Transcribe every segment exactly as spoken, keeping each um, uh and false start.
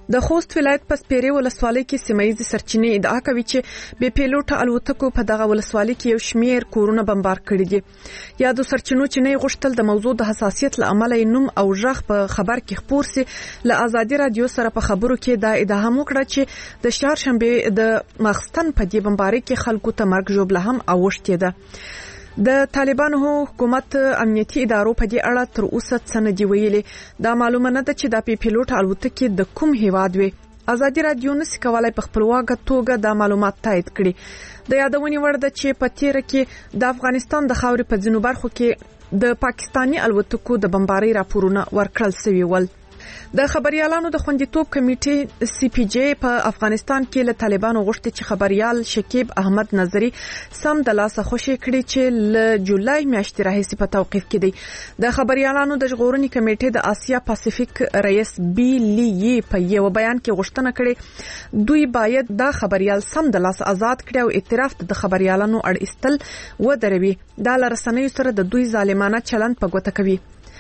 د خوست ولایت په سپیرې ولسوالۍ کې سیمایي سرچینې ادعا کوي چې بې پیلوټه الوتکو په دغه ولسوالۍ کې یو شمیر کورونه بمبار کړي دي. یادو سرچینو چې نه غوښتل د موضوع د حساسیت له امله نوم او ژغ په خبر کې خپور سي. له آزادي رادیو سره په خبرو کې دا ادعا هم وکړه چې د چهارشنبه د ماخستن په دې بمبارۍ کې خلکو ته مرګ ژوبله هم اوښتې ده. د طالبانو حکومت امنیتي ادارو په دې اړه تر اوسه څه نه دی ویلي. دا معلومه نه ده چې د بې پیلوټه الوتکې د کوم هیواد وي. آزادي رادیو نشي کولای په خپلواکه توګه دا معلومات تایید کړي. د یادونې وړ ده چې په تیره کې د افغانستان د خاورې په ځینو برخو کې د پاکستاني الوتکو د بمبارۍ راپورونه ورکړل شوي ول. د خبريالانو د خوندیتوب کمیټې سی پی جی په افغانستان کې له طالبانو غوښتي چې خبريال شکیب احمد نظری سم د لاسه خوشي کړي چې ل جولای میاشتې راهیسې په توقيف کې دي. د خبريالانو د ژغورنې کمیټې د آسیا پاسفیک رئیس بی لی په یو بیان کې غوښتنه کړې دوی باید دا خبريال سم د لاسه آزاد کړي او اعتراف د خبريالانو اړ استل ودروي. دا لرسنوي سره د دوی ظالمانه چلند په ګوته کوي.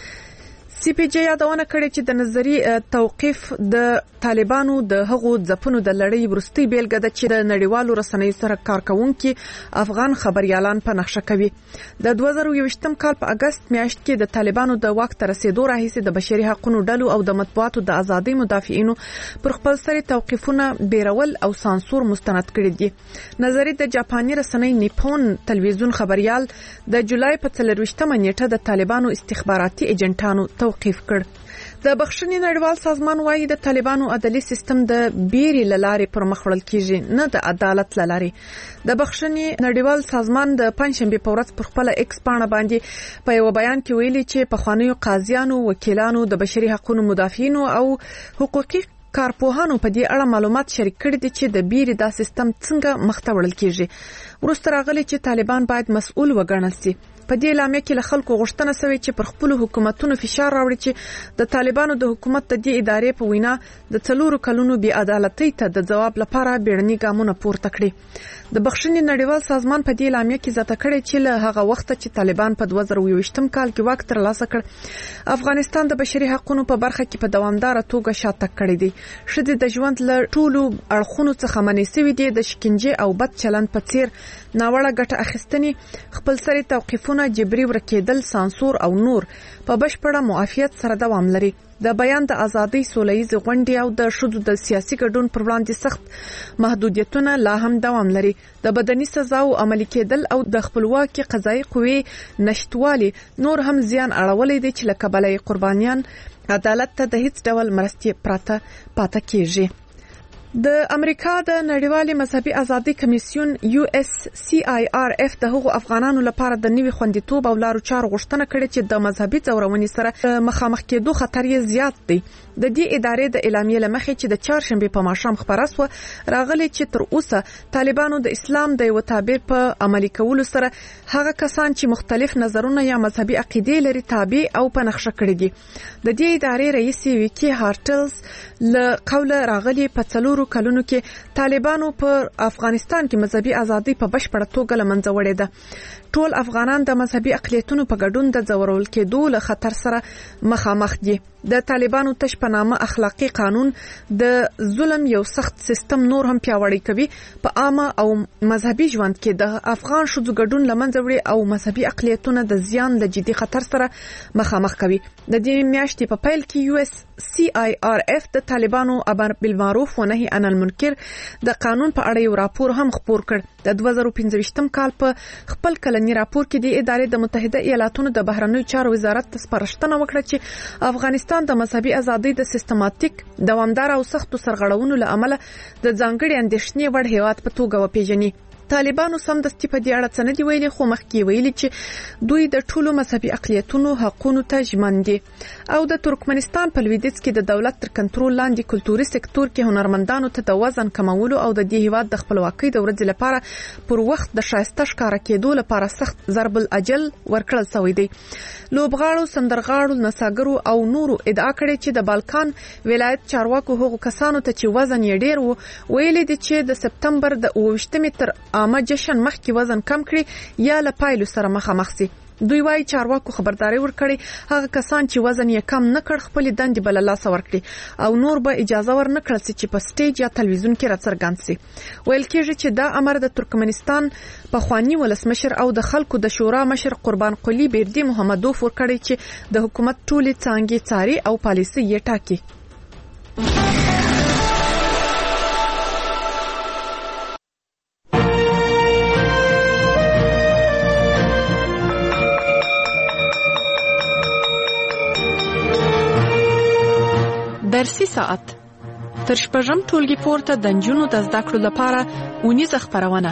سی پی جی یادونه کړې چې د نظری توقيف د طالبانو د هغو ځپونو د لړۍ ورستۍ بیلګه ده چې د نړیوالو رسنیو سره کارکونکي افغان خبريالان په نقشه کوي. د دوه زره یوویشتم کال په اگست میاشت کې د طالبانو د واک تر رسیدو راهیسې د بشري حقوقو ډلو او د مطبوعاتو د ازادۍ مدافعینو پر خپل سری توقيفونه بیرول او سانسور مستند کړي دي. نظری د جاپاني رسنۍ نیپون تلویزیون خبريال د جولای په څلرویشتمه نیټه د طالبانو استخباراتي ایجنټانو توقيف کړ. د بخښنې نړیوال سازمان وايي د طالبانو عدالي سیستم د بیرې لارې پر مخ وړل کیږي نه د عدالت لارې. د بخښنې نړیوال سازمان د پنځشنبه په ورځ پر خپل ایکس پاڼه باندې په یو بیان کې ویلي چې په خوانیو قاضیانو، وکیلانو، د بشري حقوقو مدافعینو او حقوقي کارپوهانو په دې اړه معلومات شریک کړي دي چې د بیرې دا سیستم څنګه مخته وړل کیږي. وروسته راغلي چې طالبان باید مسؤل وګڼل شي. په دې لامل کې له خلکو غوښتنه شوې چې پر خپل حکومتونو فشار راوړي چې د طالبانو د حکومت د دې ادارې په وینا د څلورو کلونو بې عدالتۍ ته د جواب لپاره بیړني ګامونه پورته کړي. د بخښنې نړیوال سازمان په دې لامل کې زیاته کړې چې له هغه وخت چې طالبان په دوه زره یوویشتم کال کې واک ترلاسه کړ افغانستان د بشري حقوقو په برخه کې په دوامدار توګه شاته کړی دی. شدید د ژوند له ټولو اړخونو څخه منې سوي دي. د شکنجه او بد چلند په څیر ناوړه ګټه اخیستنې، خپل سری توقيفونه، جبري ورکېدل، سانسور او نور په بشپړه معافیت سره دوام لري. د بیان د ازادۍ، سولهییز غونډې او د شذو د سیاسي ګډون پر وړاندې سخت محدودیتونه لا هم دوام لري. د بدني سزاو عملي کېدل او د خپلواکي قضایي قوې نشټوالي نور هم زیان اړولې دي چې لکه بلې قربانیان عدالت ته د هیڅ ډول مرستې پراته پاتې کیږي. د امریکا د نړیوالې مذهبي ازادي کمیسیون یو اس سی آی آر اف د هغو افغانانو لپاره د نوي خوندیتوب او لارو چارو غوښتنه کړې چې د مذهبي ځورونې سره مخامخ کېدو خطر یې زیات دی. د دې ادارې د اعلامیې لمخې چې د چهارشنبه په ماښام خبره سوه راغلي چې تر اوسه طالبانو د اسلام د یو تعبیر په عملي کولو سره هغه کسان چې مختلف نظرونه یا مذهبي عقیدې لري تابع او په نقشه کړي دي. د دې ادارې رئیس ویکی هارټلز له قوله راغلي په څلورو کلونو کې طالبانو په افغانستان کې مذهبي ازادي په بشپړه توګه له منځه وړې ده. ټول افغانان د مذهبي اقلیتونو په ګډون د ځورول کېدو له خطر سره مخامخ دي. د طالبانو تش په نامه اخلاقی قانون د ظلم یو سخت سیستم نور هم پیاوړی کوي. په عامه او مذهبي ژوند کې د افغان شذو ګډون له منځه وړي او مذهبي اقلیتونه د زیان له جدي خطر سره مخامخ کوي. د دې میاشتې په پیل کې یو اس سی آی آر اف د طالبانو امر بالمعروف و نهي عن المنکر د قانون په اړه یو راپور هم خپور کړ. د دوه زره پنځويشتم کال په خپل کلنی راپور کې د ادارې د متحده ایالاتونو د بهرنیو چارو وزارت ته سپارښتنه وکړه چې افغانستان د مذهبي ازادۍ د سیستماتیک، دوامدار او سختو سرغړونو له امله د ځانګړي اندېښنې وړ هیواد په توګه وپیژني. طالبانو سمدستي په دې اړه څه نه دی ویلي، خو مخکې ویلي چې دوی د ټولو مذهبي اقلیتونو حقونو ته ژمن دي او د ترکمنستان په لویدیځ کې د دولت تر کنټرول لاندې کلتوري سکتور کې هنرمندانو ته د وزن کمولو او د دې هیواد د خپلواکۍ د ورځې لپاره پر وخت د شایسته ښکارا کېدو لپاره سخت ضرب الاجل ورکړل شوی دی. لوبغاړو، سندرغاړو، نڅاګرو او نورو ادعا کړې چې د بالکان ولایت چارواکو هغو کسانو ته چې وزن یې ډیر وو ویلي دي چې د سپتمبر د اووه ویشتمې تر عامه جشن مخکې وزن کم کړي یا له پایلو سره مخامخ شي. دوی وايي چارواکو خبرداري ورکړي هغه کسان چې وزن یې کم نه کړ خپل دندې بل لاس ورکړي او نور به اجازه ورنکړل چې په سټیج یا تلویزیون کې راڅرګند شي. ویل کېږي چې دا امر د ترکمنستان پخوانی ولسمشر او د خلکو د شورا مشر قربان قلی بیردی محمدوف ورکړي چې د حکومت ټولې څانګې څاري او پالیسي یې ټاکي. درسي ساعت تر شپږم ټولګي پورته د نجونو د زده کړو لپاره اونیزه خپرونه.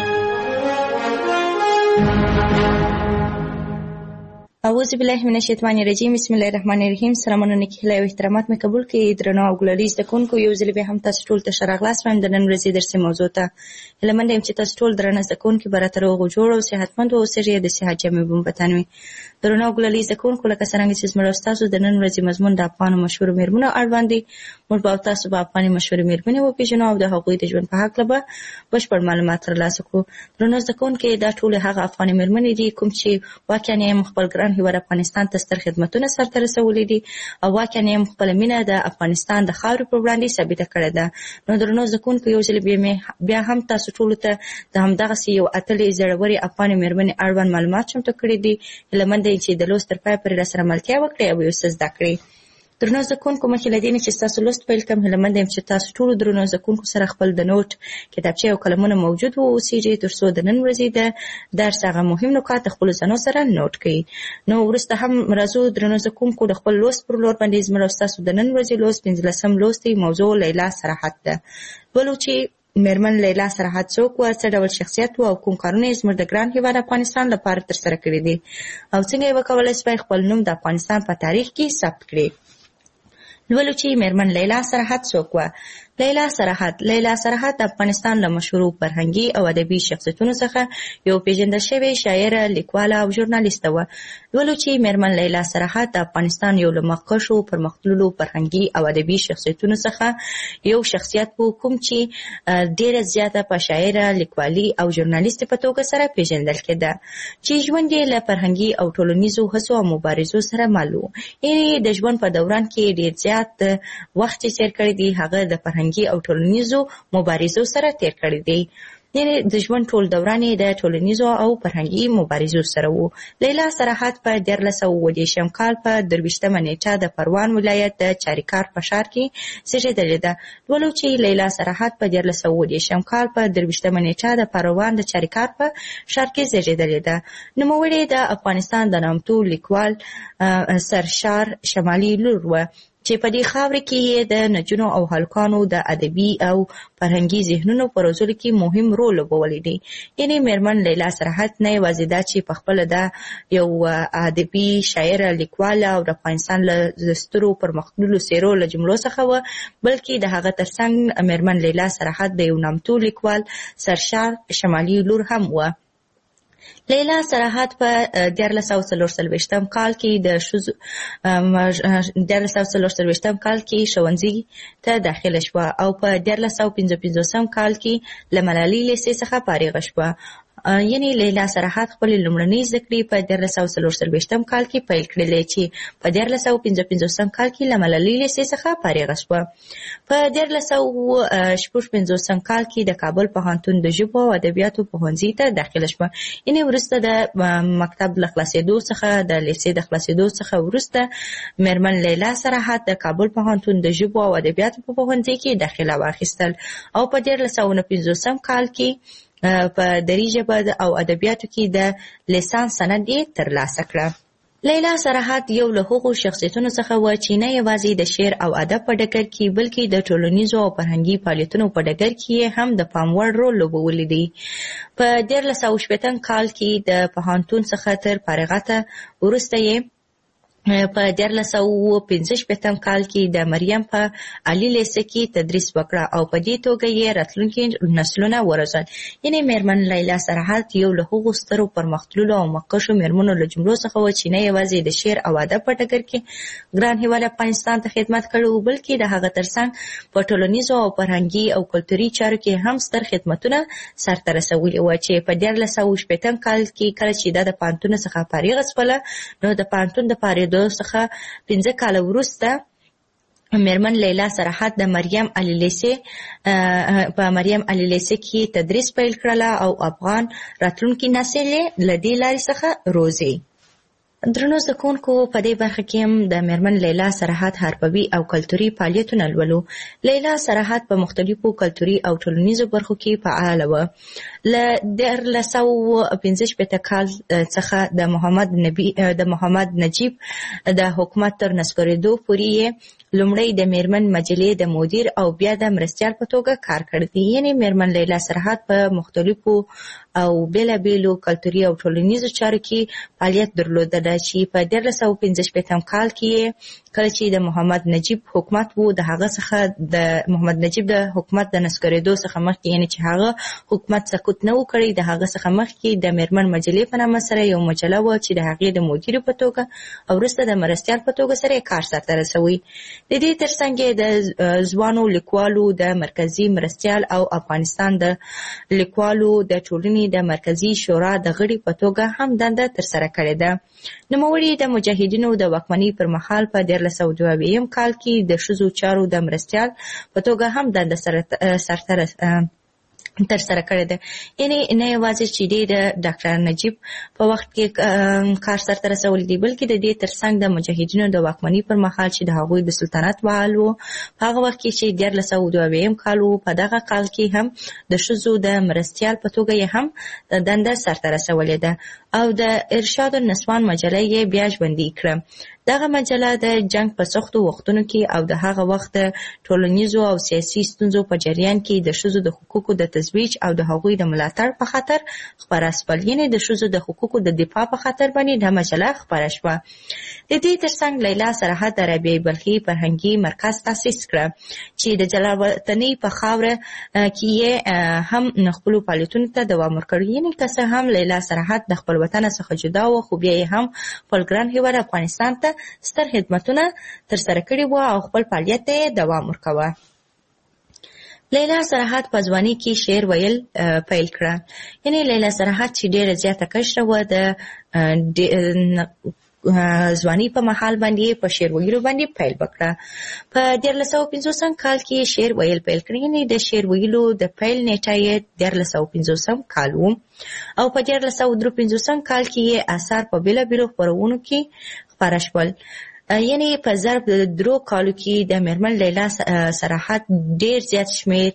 اعوذ بالله من الشیطان الرجیم. بسم الله الرحمن الرحیم. سلامونه نیکه او احترامات مې قبول کړئ. درنو او ګلالي زده کوونکو، یو ځل بیا هم تاسو ټول ته ښه راغلاست وایم د نن ورځې درسي موضوع ته. هیله منده یم چې تاسو ټول درنه زده کوونکي به راته روغ جوړ او صحتمند واوسئ، د صحت جامې به مو په تن وي. درنو او ګلالي زده کوونکو، لکه څرنګه چې زموږ ستاسو د نن ورځې مضمون د افغانو مشهورو میرمنو اړوند دی، موږ به تاسو به افغاني مشهورې میرمنې وپېژنو او د هغوی د ژوند په هکله به بشپړ معلومات ترلاسه کړو. درنو زده کوونکي، دا ټولې هغه افغاني میرمنې دي کوم چې واقعا یې خپل ګران هېواد افغانستان ته ستر خدمتونه سرته رسولي دي او واقعا یې خپله مینه د افغانستان د خاورې پر وړاندې ثابته کړې ده. نو درنو زده کوونکو، یو ځل بیا هم تاسو ټولو ته د همدغسې یو اتلې زړورې افغاني میرمنې اړوند معلومات چمتو کړي دي. هیله منده یم چې د لوست تر پایه پورې راسره ملتیا وکړئ او یو څه زده کړئ. درنو زده کوونکو، مخکې له دې نه چې ستاسو لوست پیل کړم، هیله منده یم چې تاسو ټولو درنو زده کوونکو سره خپل د نوټ کتابچې او قلمونه موجود واوسیږي، تر څو د نن ورځې د درس هغه مهم نکات د خپلو ځانو سره نوټ کړئ. نو وروسته هم راځو درنو زده کوونکو د خپل لوست پر لور باندې. زموږ او ستاسو د نن ورځې لوست پنځلسم لوست دی، موضوع لیلا صراحت ده. ولو چې میرمن لیلا صراحت څوک وه، څه ډول شخصیت و او کوم کارونه یې زموږ د ګران هېواد افغانستان لپاره ترسره کړي دي او څنګه یې وکولی شوی خپل نوم د افغانستان په تاریخ کې ثبت کړي. لولو چې میرمن لیلا صراحت څوک وه. لیلا صراحت لیلا صراحت د افغانستان له مشهورو فرهنګي او ادبي شخصیتونو څخه یو پیژندل شوې شاعره، لیکواله او ژورنالیسته وه. لولو چې میرمن لیلا صراحت د افغانستان یو له مخکښو پرمختللو فرهنګي او ادبي شخصیتونو څخه یو شخصیت و کوم چې ډېره زیاته په شاعره، لیکوالي او ژورنالیستې په توګه سره پیژندل کېده، چې ژوند یې له فرهنګي او ټولنیزو هڅو او مبارزو سره مل و. یعنې د ژوند په دوران کې ډېر زیات وخت چې تېر کړی دی هغه د فرهنګي او ټولنیزو مبارزو سره تیر کړی دی. یعنې د ژوند ټول دوران یې د ټولنیزو او فرهنګي مبارزو سره و. لیلا صراحت په دیارلس سوه اووه دېرشم کال په درویشتمه نیټه د پروان ولایت د چاریکار په ښار کې زېږېدلې ده. ولو چې لیلا صراحت په دیارلس سوه اووه دېرشم کال په درویشتمه نیټه د پروان د چاریکار په ښار کې زېږېدلې ده، نوموړې د افغانستان د نامتو لیکوال سرشار شمالي لور وه چې په دې خاوره کې یې د نجونو او هلکانو د ادبي او فرهنګي ذهنونو په روزلو کې مهم رول لوبولی دی. یعنې میرمن لیلا صراحت نه یوازې دا چې په خپله دا یو ادبي شاعره، لیکواله او د افغانستان له سترو پرمختللو څېرو له جملو څخه وه، بلکې د هغه ترڅنګ میرمن لیلا صراحت د یو نامتو لیکوال سرشار شمالي لور هم وه. لیلا صراحت په دیارلس سوه څلور څلوېښتم کال کې د ښځو دیارلس سوه څلور څلوېښتم کال کې ښوونځي ته داخله شوه او په دیارلس سوه پنځه پنځوسم کال کې له ملالۍ لیسې څخه فارغه شوه. یعنې لیلا صراحت خپلې لومړنۍ زده کړې په دیارلس سوه څلور څلوېښتم کال کې پیل کړلې چې په دیارلس سوه پنځه پنځوسم کال کې له ملالۍ لیسې څخه فارغه شوه. په دیارلس سوه شپږ پنځوسم کال کې د کابل پوهنتون د ژبو او ادبیاتو پوهنځي ته داخله شوه. یعنې وروسته د مکتب له خلاصېدو څخه د لیسې د خلاصېدو څخه وروسته میرمن لیلا صراحت د کابل پوهنتون د ژبو او ادبیاتو په پوهنځي کې داخله واخیستل او په دیارلس سوه نهه پنځوسم کال کې په دري ژبه او ادبیاتو کې د لیسانس سند یې ترلاسه کړه. لیلا صراحت یو له هغو شخصیتونو څخه وه چې نه یوازې د شعر او ادب په ډګر کې بلکې د ټولنیزو او فرهنګي فعالیتونو په ډګر کې هم د پام وړ رول لوبولی دی. په دیارلس سوه شپېتم کال کې د پوهنتون څخه تر فارغته وروسته یې په دیارلس سوه پنځه شپېتم کال کې د مریم په علي لیسه کې تدریس وکړه او په دې توګه یې راتلونکي نسلونه وروزل. یعنې میرمن لیلا سرحد یو له هغو سترو پرمختللو او مخکښو میرمنو له جملو څخه وه چې نه یوازې د شعر او ادب په ډګر کې ګران هېواد افغانستان ته خدمت کړی و، بلکې د هغه ترڅنګ په ټولنیزو او فرهنګي او کلتوري چارو کې هم ستر خدمتونه سرته رسولي وه چې په دیارلس سوه شپېتم کال کې کله چې دا د پوهنتون څخه فارغه شوله نو د پوهنتون د فارغېدو څخه پنځه کاله وروسته میرمن لیلا سرحد د مریم علي لیسه په مریم علي لیسه کې تدریس پیل کړله او افغان راتلونکي نسل یې له دې لارې څخه روزي. درنو زده کوونکو، په دې برخه کې هم د میرمن لیلا سرحد حرفوي او کلتوري فعالیتونه لولو. لیلا سرحد په مختلفو کلتوري او ټولنیزو برخو کې فعاله وه. له دیارلس سوه پنځه شپېته کال څخه د محمد نبی د محمد نجیب د حکومت تر نسکورېدو پورې یې لومړی د میرمن مجلې د مدیر او بیا د مرستیال په توګه کار کړی دی. یعنې میرمن لیلا سرحد په مختلفو او بېلابېلو کلتوري او ټولنیزو چارو کې فعالیت درلودله چې په دیارلس سوه پنځه شپېتم کال کې کله چې د محمد نجیب حکومت و د هغه څخه د محمد نجیب د حکومت د نسکورېدو څخه مخکې، یعنې چې هغه حکومت سقوط نه و کړی، د هغه څخه مخکې د میرمن مجلې په نامه سره یو مجله وه چې د هغې د مدیر په توګه او وروسته د مرستیال په توګه سره یې کار سرته رسوي. د دې ترڅنګ یې د ځوانو لیکوالو د مرکزي مرستیال او افغانستان د لیکوالو د ټولنې د مرکزي شورا د غړي په توګه هم دنده ترسره کړې ده. نوموړي د مجاهدینو د واکمنۍ پر مهال په دیارلس سوه دوه اویایم کال کې د ښځو چارو د مرستیال په توګه هم دنده سرته ترسره کړې ده. یعنې نه یوازې چې دی د ډاکټر نجیب په وخت کې کار سرته رسولی دی، بلکې د دې ترڅنګ د مجاهدینو د واکمنۍ پر مهال چې د هغوی د سلطنت فعال و، په هغه وخت کې چې دیارلس سوه دوه اویایم کال و، په دغه کال کې هم د ښځو د مرستیال په توګه یې هم دنده سرته رسولې ده او د ارشاد النسوان مجله یې بیا ژوندۍ کړه. دغه مجله د جنگ په سختو وختونو کې او د هغه وخت د ټولنیزو او سیاسي ستونزو په جریان کې د ښځو د حقوقو د ترویج او د هغوی د ملاتړ په خاطر خپره شول. یعنې د ښځو د حقوقو د دفاع په خاطر باندې دا مجله خپره شوه. د دې ترڅنګ لیلا سرحد د رابعې بلخي فرهنګي مرکز تاسیس کړه چې د جلال وطنۍ په خاوره کې یې هم خپلو فعالیتونو ته دوام ورکړ. یعنې که څه هم لیلا سرحد د خپل وطن څخه جدا و، خو بیا یې هم خپل ګران هېواد افغانستان ته ستر خدمتونه ترسره کړي وو او خپل فعالیت ته دوام ورکوه. لیلا سرحد په ځوانۍ کې شعر ویل پیل کړه. یعنې لیلا سرحد چې ډېره زیاته کشره وه، د ځوانۍ په مهال باندې په شعر ویلو باندې پیل وکړه. په دیارلس سوه پنځوسم کال کې شعر ویل پیل کړ. یعنې د شعر ویلو د پیل نیټه یې دیارلس سوه پنځوسم کال و او په دیارلس سوه درې پنځوسم کال کې یې اثار په بېلابېلو خپرونو کې خپاره شول. یعنې په ضرب د درو کالو کې د میرمن لیلا سرحد ډېر زیات شمېر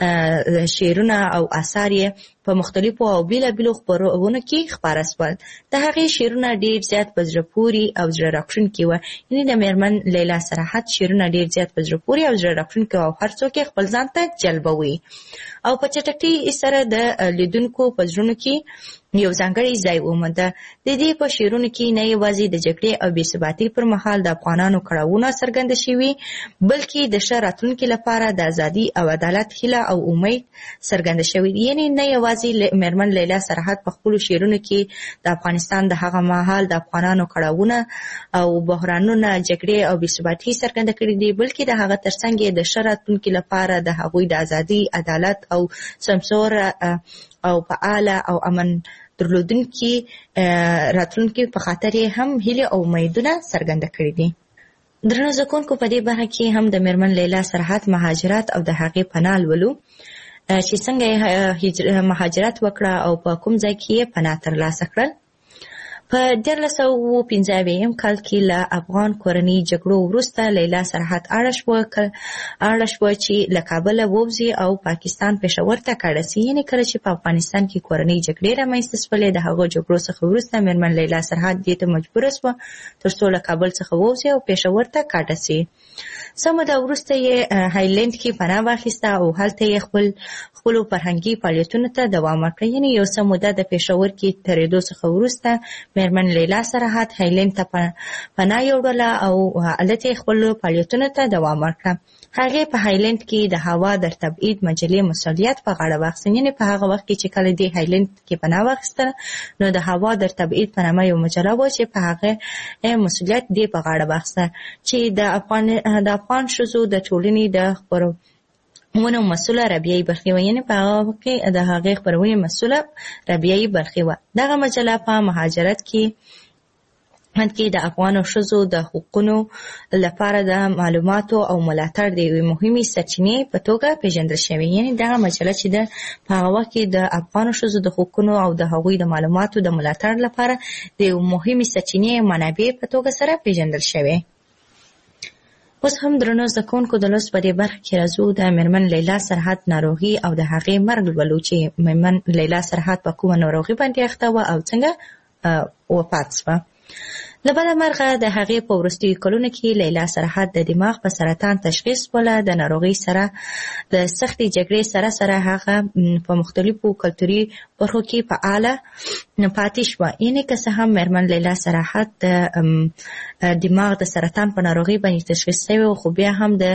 شعرونه او اثار یې په مختلفو او بېلابېلو خپرونو کې خپاره شول. د هغې شعرونه ډېر زیات په زړه پورې او زړه راښکونکي وه. یعنې د میرمن لیلا سرحد شعرونه ډېر زیات په زړه پورې او زړه راښکونکي وه او هر څوک یې خپل ځان ته جلبوي او په چټکۍ سره د لیدونکو په زړونو کې یو ځانګړی ځای ومونده. د دې په شعرونو کې نه یوازې د جګړې او بېثباتۍ پر مهال د افغانانو کړاوونه څرګنده شوي، بلکې د ښه راتلونکي لپاره د ازادي او عدالت هیله او امید څرګنده شوي. یعنې نه یوازې میرمن لیلا سرحد په خپلو شعرونو کې د افغانستان د هغه مهال د افغانانو کړاوونه او بحرانونه، جګړې او بېثباتۍ څرګنده کړي دي، بلکې د هغه ترڅنګ یې د ښه راتلونکي لپاره د هغوی د ازادي، عدالت او سمسوره او فعاله او امن درلودونکي راتلونکي په خاطر یې هم هیلې او امیدونه څرګنده کړي دي. درنو زده کوونکو، په دې برخه کې هم د میرمن لیلا سرحد مهاجرت او د هغې پناه لولو چې څنګه یې مهاجرت وکړه او په کوم ځای کې یې پناه ترلاسه کړل. په دیارلس سوه پنځه اویایم کال کې له افغان کورنۍ جګړو وروسته لیلا سرحد اړه شوه اړه شوه چې له کابله ووځي او پاکستان پېښور ته کډه سي. یعنې کله چې په افغانستان کې کورنۍ جګړې رامنځته شولې، د هغو جګړو څخه وروسته میرمن لیلا سرحد دې ته مجبوره شوه تر څو له کابل څخه ووځي او پېښور ته کډه سي. څه موده وروسته یې هایلند کې پناه واخیسته او هلته یې خپل خپلو فرهنګي فعالیتونو ته دوام ورکړ. یعنې یو څه موده د پېښور کې تېرېدو څخه وروسته مېرمن لیلا سرحد هایلند ته پناه یوړله او هلته خپلو فعالیتونو ته دوام ورکړه. هغې په هایلند کې د هوا د تبعید مجلې مسؤلیت په غاړه واخیست. یعنې په هغه وخت کې چې کله دې هایلند کې پناه واخیستله نو د هوا د تبعید په نامه یو مجله وه چې په هغه مسؤلیت دې په غاړه واخیسته چې د افغان د افغان ښځو د ټولنې د خپرونو مسؤله رابعه برخي وه. یعنې په هغه وخت کې د هغې خپرونې مسؤله رابعه برخي وه. دغه مجله په مهاجرت کې کې د افغانو ښځو د حقوقو لپاره د معلوماتو او ملاتړ د یوې مهمې سرچینې په توګه پیژندل شوې. یعنې دغه مجله چې ده په هغه وخت کې د افغانو ښځو د حقوقو او د هغوی د معلوماتو د ملاتړ لپاره د یوې مهمې سرچینې منابع په توګه سره پیژندل شوې. اوس هم درنو زده کوونکو د لوست په دې برخه کې راځو د مېرمن لیلا سرحد ناروغي او د هغې مرګ لولو چې مېرمن لیلا سرحد په کومه ناروغي باندې اخته وه او څنګه وفات شوه. له بده مرغه د هغې په وروستیو کلونو کې لیلا سرحد د دماغ په سرطان تشخیص وله. د ناروغۍ سره د سختې جګړې سره سره هغه په مختلفو کلتوري برخو کې فعاله پاتې شوه. یعنې که څه هم مېرمن لیلا سرحد د دماغ د سرطان په ناروغۍ باندې تشخیص شوې وه، خو بیا هم د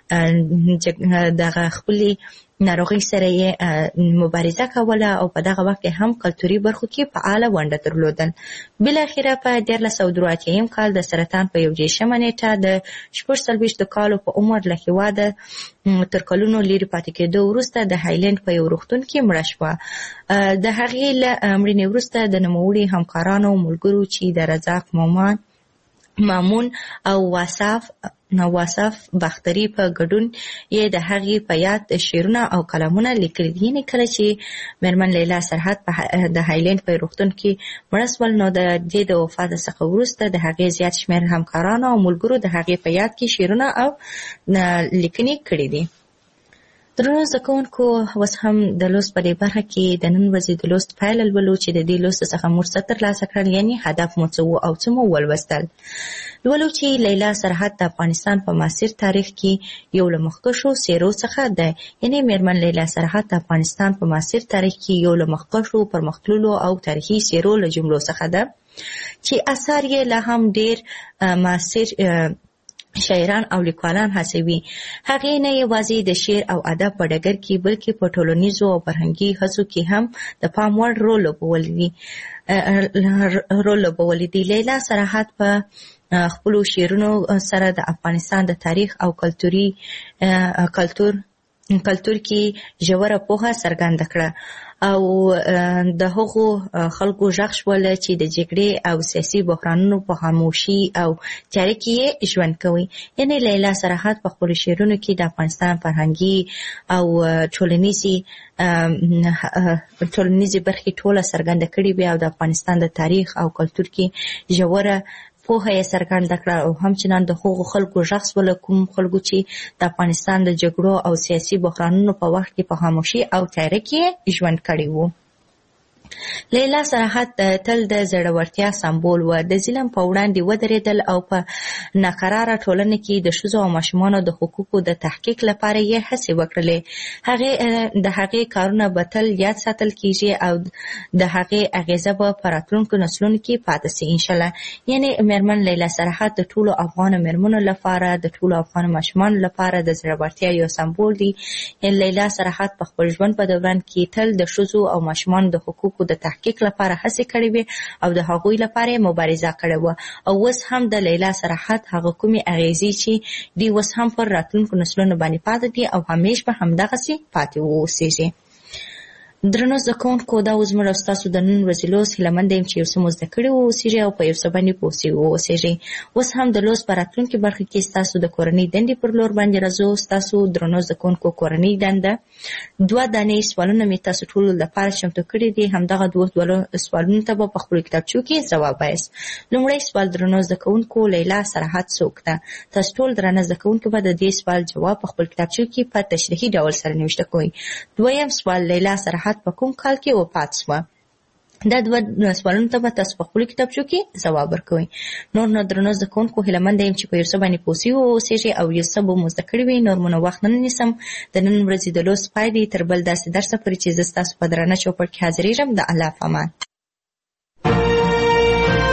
دغه خپلې ناروغۍ سره یې مبارزه کوله او په دغه وخت کې هم کلتوري برخو کې فعاله ونډه درلودل. بالاخره په دیارلس سوه دوه اتیایم کال د سرطان په یودېرشمه نیټه د شپږ څلوېښتو کالو په عمر له هېواده تر کلونو لرې پاتې کېدو وروسته د هایلند په یو روغتون کې مړه شوه. د هغې له مړینې وروسته د نوموړي همکارانو او ملګرو چې د رزاق مومان مامون او واصف نواصف باختري په ګډون یې د هغې په یاد شعرونه او کلامونه لیکلي دي. یعنې کله چې مېرمن لیلا سرحد په د هایلند په روغتون کې مړه شول نو د دې د وفات څخه وروسته د هغې زیات شمېر همکارانو او ملګرو د هغې په یاد کې شعرونه او لیکنې کړي دي. درنو زده کوونکو، اوس هم د لوست په دې برخه کې د نن ورځې د لوست پایله لولو چې د دې لوست څخه موږ څه ترلاسه کړل، یعنې هدف مو څه و او څه مو ولوستل. لولو چې لیلا سرحد د افغانستان په معاصر تاریخ کې یو له مخکښو څېرو څخه ده. یعنې مېرمن لیلا سرحد د افغانستان په معاصر تاریخ کې یو له مخکښو پرمختللو او تاریخي څېرو له جملو څخه ده چې اثار یې لا هم ډېر معاصر شاعران او لیکوالان هڅوي. هغې نه یوازې د شعر او ادب په ډګر کې بلکې په ټولنیزو او فرهنګي هڅو کې هم د پام وړ رول لوبولی دي رول لوبولی دي. لیلا سرحد په خپلو شعرونو سره د افغانستان د تاریخ او کلتوري کلتور کلتور کې ژوره پوهه څرګنده کړه او د هغو خلکو غږ شوله چې د جګړې او سیاسي بحرانونو په خاموشي او تیاره کې یې ژوند کوي. یعنې لیلا سرحد په خپلو شعرونو کې د افغانستان فرهنګي او ټولنیزې ټولنیزې برخې ټوله څرګنده کړې وې او د افغانستان د تاریخ او کلتور کې ژوره پوهه یې څرګنده کړه او همچنان د هغو خلکو غږ شوله کوم خلکو چې د افغانستان د جګړو او سیاسي بحرانونو په وخت کې په خاموشي او تیاره کې ژوند کړی و. لیلا سرحد تل د زړورتیا سمبول و. د ظلم په وړاندې ودرېدل او په ناقراره ټولنه کې د ښځو او ماشومانو د حقوقو د تحقیق لپاره یې هڅې وکړلې. هغې د هغې کارونه به تل یاد ساتل کیږي او د هغې اغیزه به په راتلونکو نسلونو کې پاتې سي انشاءالله. یعنې مېرمن لیلا سرحد د ټولو افغانو مېرمنو لپاره د ټولو افغانو ماشومانو لپاره د زړورتیا یو سمبول دی. لیلا سرحد په خپل ژوند په دوران کې تل د ښځو او ماشومانو د حقوقو د تحقیق لپاره هڅې کړې وې او د هغوی لپاره مبارزه کړې وه او اوس هم د لیلا سرحد هغه کومې اغیزې چې دوی اوس هم پر راتلونکو نسلونو باندې پاتې دي او همیش به همدغسې پاتې واوسېږي. درنو زده کوونکو، دا اوس زموږ او ستاسو د نن ورځې لوست هیله منده یم چې یو څه مو زده کړي واوسېږي او په یو څه باندې پوه سوي واوسېږي. اوس هم د لوست په راتلونکې برخه کې ستاسو د کورنۍ دندې پر لور باندې راځو. ستاسو درنو زده کوونکو کورنۍ دنده دوه دانې سوالونه مې تاسو ټولو لپاره چمتو کړي دي. همدغه دوه سوالونو ته به په خپلو کتابچو کې ځواب وایاست. لومړی سوال: درنو زده کوونکو، لیلا سرحد څوک ده؟ تاسو ټول درانه زده کوونکو به د دې سوال جواب په خپل کتابچو کې په تشریحي ډول سره نوشته کوئ. دویم سوال: لیلا سرحد په کوم کال کې وفات شوه؟ دا دوه سوالونو ته به تاسو په خپلو کتابچو کې ځواب ورکوئ. نور نو درنو زده کوونکو هیله منده یم چې په یو څه باندې پوه سوي واوسېږئ او یو څه به مو زده کړي وي. نور مو نو وخت نه نیسم. د نن ورځې د لوست پای دی. تر بل داسې درسه پورې چې زه ستاسو په درانه چوپړ کې حاضرېږم. د الله په امان.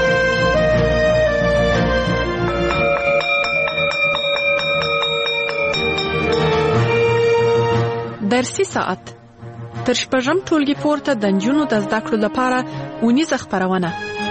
فارسي ساعت تر شپږم ټولګي پورته د نجونو د زده کړو لپاره اونیزه خپرونه.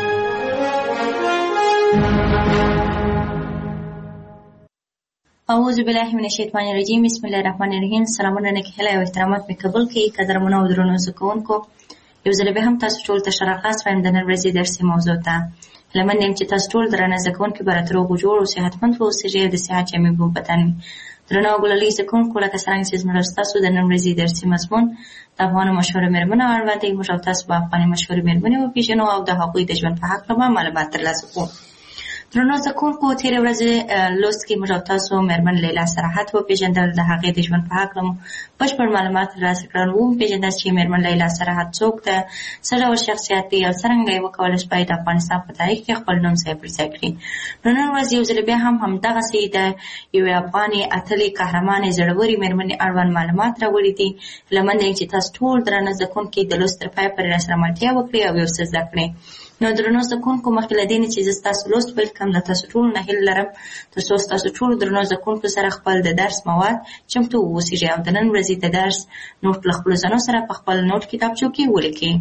اعوذ بالله من الشیطان الرجیم. بسم الله الرحمن الرحیم. سلامونه نکهله او احترامات می قبول کړئ. قدرمنو او درنو زکونکو، یو ځل به هم تاسو ټول ته شرافت وایم د نن ورځې درسي موضوع ته. لمن يم چې تاسو ټول درنه زکونکو برات روغ جوړ او صحتمند اوسئ د صحت یمه په پتن. درنو ګلالي زکونکو لکه څنګه چې زموږ تاسو د نن ورځې درسي مضمون د افغان مشهور مېرمنو اړوند دی. موږ تاسو په افغان مشهور مېرمنې او پیژنو او د هغوی د ژوند په اړه معلومات ترلاسه کوو. درنو زکونکو، تیر ورځ لوست کې موږ تاسو مېرمن لیلا سراحت و پیژندل، د هغې د ژوند په اړه مو بشپړ معلومات ترلاسه کړل. و پیژندل چې مېرمن لیلا سراحت څوک ده، څه ډول شخصیت دی او څرنګه یې وکولای شي د افغانستان په تاریخ کې خپل نوم ځای پر ځای کړي. نن ورځ یو ځل بیا هم همدغسې د یوې افغانې اتلې قهرمانې زړورې مېرمنې اړوند معلومات راوړي دي. هیله مند یم چې تاسو ټول درنه زکونکي د لوست تر پایه پورې راسره ملتیا وکړئ او یو څه زده کړئ. نو درنو زکونکو، مخکې له دې نه چې زه ستاسو لوست پیل کړم، د تاسو ټولو نه هیله لرم تر څو ستاسو ټولو درنو زکونکو سره خپل د درس مواد چمتو واوسئ او د نن ورځې د درس نوټ له خپلو ځانو سره په خپل نوټ کتابچو کې ولیکئ.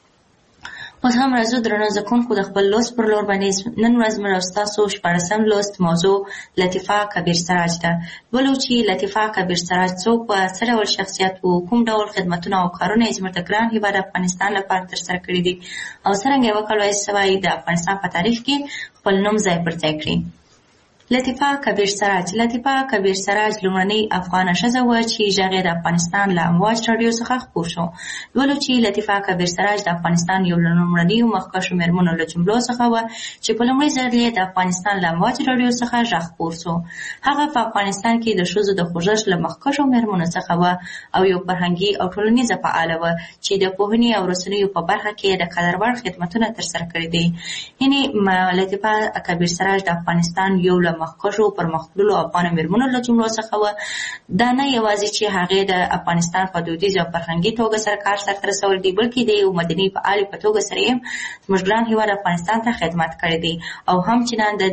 اوس هم راځو درنو زکونکو د خپل لوست پر لور باندې. نن ورځ موږ ستاسو شپاړسم لوست موضوع لطیفه کبیر سراج ده. ولو چې لطیفه کبیر سراج څوک و، څه ډول شخصیت و، کوم ډول خدمتونه او کارونه یې زموږ د ګران هېواد افغانستان لپاره ترسره کړي دي او څرنګه یې وکولای شوی د افغانستان په تاریخ کې خپل نوم ځای پر ځای کړي. لطیفه کبیر سراج. لطیفه کبیر سراج لومړنۍ افغانه ښځه وه چې غږ یې د افغانستان له امواج راډیو څخه خپور شو. ولو چې لطیفه کبیر سراج د افغانستان یو له لومړنیو مخکښو مېرمنو له جملو څخه وه چې په لومړي ځل یې د افغانستان له امواج راډیو څخه غږ خپور شو. هغه په افغانستان کې د ښځو د خوځښت له مخکښو مېرمنو څخه وه او یو فرهنګي او ټولنیزه فعاله وه چې د پوهنې او رسنیو په برخه کې د قدر وړ خدمتونه ترسره کړي دي. یعنې لطیفه کبیر سراج د افغانستان یو له مخکښو پرمختللو افغان مېرمنو له جملو څخه وه. دا نه یوازې چې هغې د افغانستان په دودیز او فرهنګي توګه سره کار سرته رسولی دی، بلکې د یو مدني فعالې په توګه سره یې زموږ ګران هېواد افغانستان ته خدمت کړی دی او همچنان د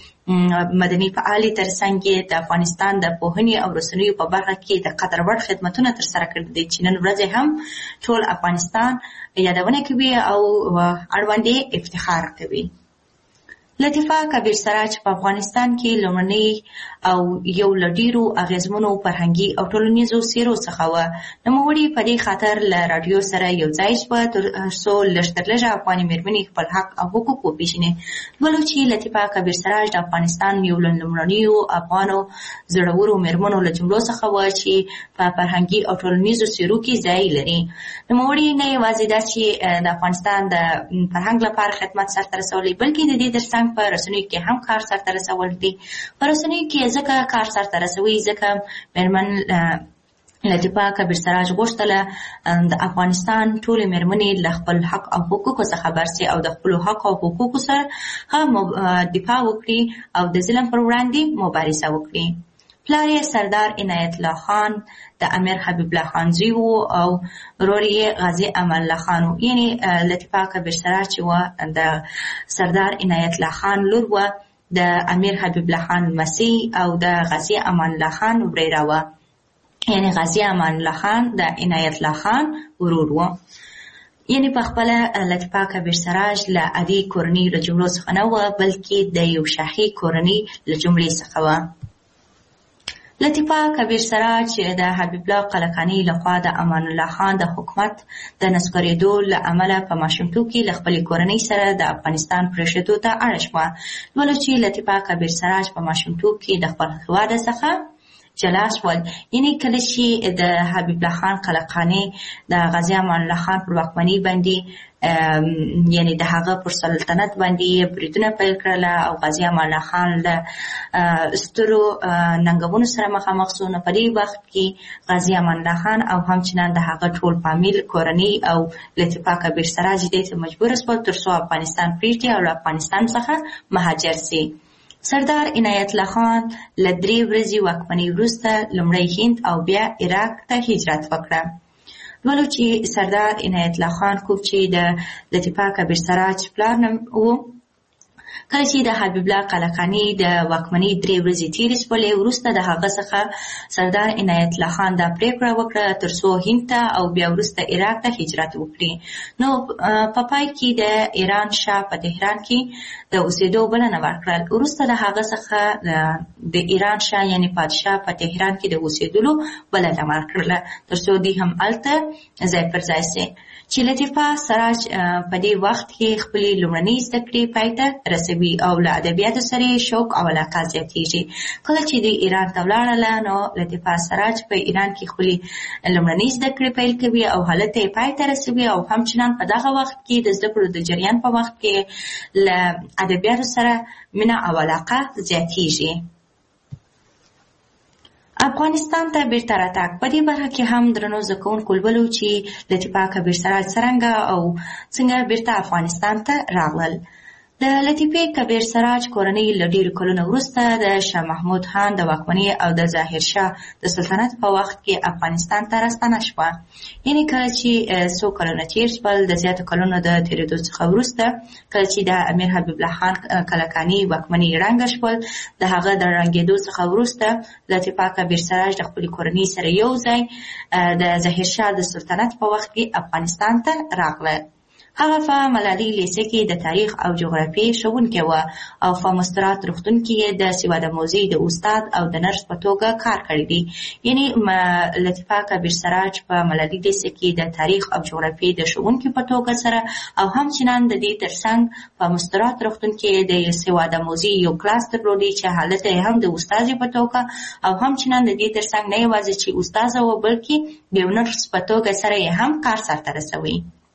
مدني فعالې تر څنګ یې د افغانستان د پوهنې او رسنیو په برخه کې د قدر وړ خدمتونه ترسره کړي دي چې نن ورځ هم ټول افغانستان یادونه کوي او اړوند یې افتخار کوي. لطیفه کبیر سراج په افغانستان کې لومړنۍ او یو له ډېرو اغېزمنو فرهنګي او ټولنیزو څېرو څخه وه. نوموړې په دې خاطر له راډیو سره یو ځای شوه تر څو لږ تر لږه افغاني مېرمنې خپل حق او حقوق وپېژني. ولو چې لطیفه کبیر سراج د افغانستان یو له لومړنیو افغانو زړورو مېرمنو له جملو څخه وه چې په فرهنګي او ټولنیزو څېرو کې ځای لري. نوموړې نه یوازې دا چې د افغانستان د فرهنګ لپاره خدمت سرته رسولی، بلکې د دې تر څنګ په رسنیو کې هم کار سرته رسول دي. په رسنیو کې ځکه کار سرته رسوي ځکه مېرمن لطیفه کبیر سراج غوښتله د افغانستان ټولې مېرمنې له خپل حق او حقوقو څخه خبر سي او د خپلو حق او حقوقو سره هم دفاع وکړي او د ظلم پر وړاندې مبارزه وکړي. پلار یې سردار عنایت الله خان د امیر حبیب الله خان زوی و او ورور یې غازي امان الله خان و. یعنې لطیفه کبیر سراج چې وه د سردار عنایت الله خان لور وه، د امیر حبیب الله خان لمسۍ او د غازي امان الله خان وريره وه. یعنې غازي امان الله خان د عنایت الله خان ورور و. یعنې په خپله لطیفه کبیر سراج له عادي کورنۍ له جملو څخه نه وه، بلکې د یو شاهي کورنۍ له جملې څخه وه. لطیفه کبیر سراج د حبیب الله قلقاني لخوا د امان الله خان د حکومت د نسکورېدو له امله په ماشومتوب کې له خپلې کورنۍ سره د افغانستان پرېښودو ته اړ شوه. ولو چې لطیفه کبیر سراج په ماشومتوب کې د خپل هېواد څخه جلا شول. یعنې کله چې د حبیب الله خان قلقاني د غازي امان الله خان پر واکمنۍ باندې یعنی د هغه پر سلطنت باندې بریدونه پیل کړل او غازي امان الله خان له سترو ننګونو سره مخامخ شو. نو په دې وخت کې غازي امان الله خان او همچنان د هغه ټول فامیل کورنۍ او لطیفه کبیر سراج دې ته مجبور شول تر څو افغانستان پرېږدي او له افغانستان څخه مهاجر شي. سردار عنایت الله خان له درې ورځې واکمنۍ وروسته لومړی هند او بیا عراق ته هجرت وکړه. ولو چې سردار عنایت الله خان کوم چې د لطیفه کبیر سراج پلار نوم و، کله چې د حبیب الله قلقانی د واکمنۍ درې ورځې تېرې شولې وروسته د هغه څخه سردار عنایت الله خان دا پریکړه وکړه تر څو هند ته او بیا وروسته عراق ته هجرت وکړي. نو په پای کې د ایران شاه په تهران کې د اوسېدو بلنه ورکړل. وروسته د هغه څخه د ایران شاه یعنی پادشاه په تهران کې د اوسېدلو بلنه ورکړله تر څو دوی هم هلته ځای پر ځای شي. چې لطیفه سراج په دې وخت کې خپلې لومړنۍ زده کړې پای ته رسوي او له ادبیاتو سره شوق او علاقه زیاتېږي. کله چې دوی ایران ته ولاړله نو لطیفه سراج په ایران کې خپلې لومړنۍ زده کړې پیل کوي او هلته یې پای ته رسوي او همچنان په دغه وخت کې د زده کړو د جریان په وخت کې له ادبیاتو سره مینه او علاقه زیاتېږي. افغانستان ته بیرته راتګ په دې برخه کې هم درنو زده کوونکو لولو چې لطیفه کبیر سراج څرنګه او څنګه بیرته افغانستان ته راغلل. د لطیفه کبیر سراج کورنۍ له ډېرو کلونو وروسته د شاه محمود خان د واکمنۍ او د ظاهر شاه د سلطنت په وخت کې افغانستان ته راستنه شوه. یعنې کله چې څو کلونه تېر شول د زیاتو کلونو د تېرېدو څخه وروسته کله چې د امیر حبیب الله خان کلکاني واکمنۍ ړنګه شول د هغه د ړنګېدو څخه وروسته لطیفه کبیر سراج د خپلې کورنۍ سره یو ځای د ظاهر شاه د سلطنت په وخت کې افغانستان ته راغله. هغه په ملالۍ لیسه کې د تاریخ او جغرافیې ښوونکې وه او په مسترات روغتون کې یې د سواد آموزۍ د استاد او د نرس په توګه کار کړی دی. یعنې لطیفه کبیر سراج په ملالۍ لیسه کې د تاریخ او جغرافیې د ښوونکي په توګه سره او همچنان د دې ترڅنګ په مسترات روغتون کې د سواد آموزۍ یو کلاس درلودی چې هلته یې هم د استادې په توګه او همچنان د دې ترڅنګ نه یوازې چې استاده وه بلکې د یو نرس په توګه سره یې هم کار سرته رسوي.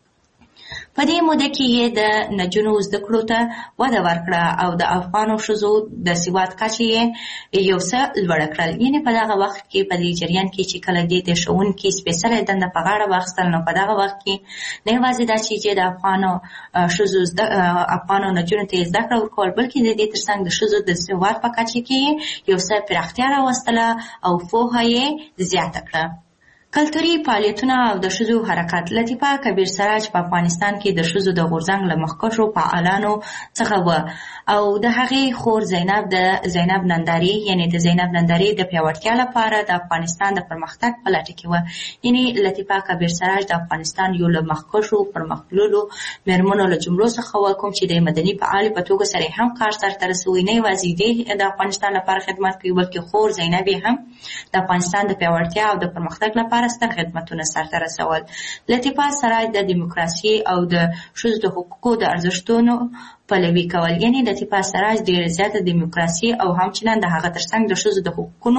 په دې موده کې یې د نجونو زده کړو ته وده ورکړه او د افغانو ښځو د سواد کچه یې یو څه لوړه کړل. یعنې په دغه وخت کې په دې جریان کې چې کله دې د ښوونکي سپېڅلې دنده په غاړه واخیستل نو په دغه وخت کې نه یوازې دا چې د افغانو ښځو افغانو نجونو ته یې زده کړه ورکول بلکې د دې ترڅنګ د ښځو د سواد په کچه کې یو څه پراختیا راوستله او پوهه یې زیاته کړه. کلتوري فعالیتونه او د ښځو حرکت. لطیفه کبیر سراج په افغانستان کې د ښځو د غورځنګ له مخکښو فعالانو څخه وه او د هغې خور زینب د زینب ننداري یعنې د زینب ننداري د پیاوړتیا لپاره د افغانستان د پرمختګ په لټه کې وه. یعنې لطیفه کبیر سراج د افغانستان یو له مخکښو پرمختللو مېرمنو له جملو څخه وه کوم چې د مدني فعالې په توګه سره هم کار سرته رسوي. نه یوازې دی د افغانستان لپاره خدمت کوي بلکې خور زینب هم د افغانستان د پیاوړتیا او د پرمختګ لپاره ستر خدمتونه سرته رسول. لطیفه سراج د دیموکراسي او د ښځو د حقوقو د ارزښتونو پلوي کول. یعنې لطیفه سراج ډېره زیاته دیموکراسي او همچنان د هغه ترڅنګ د ښځو د حقوقونو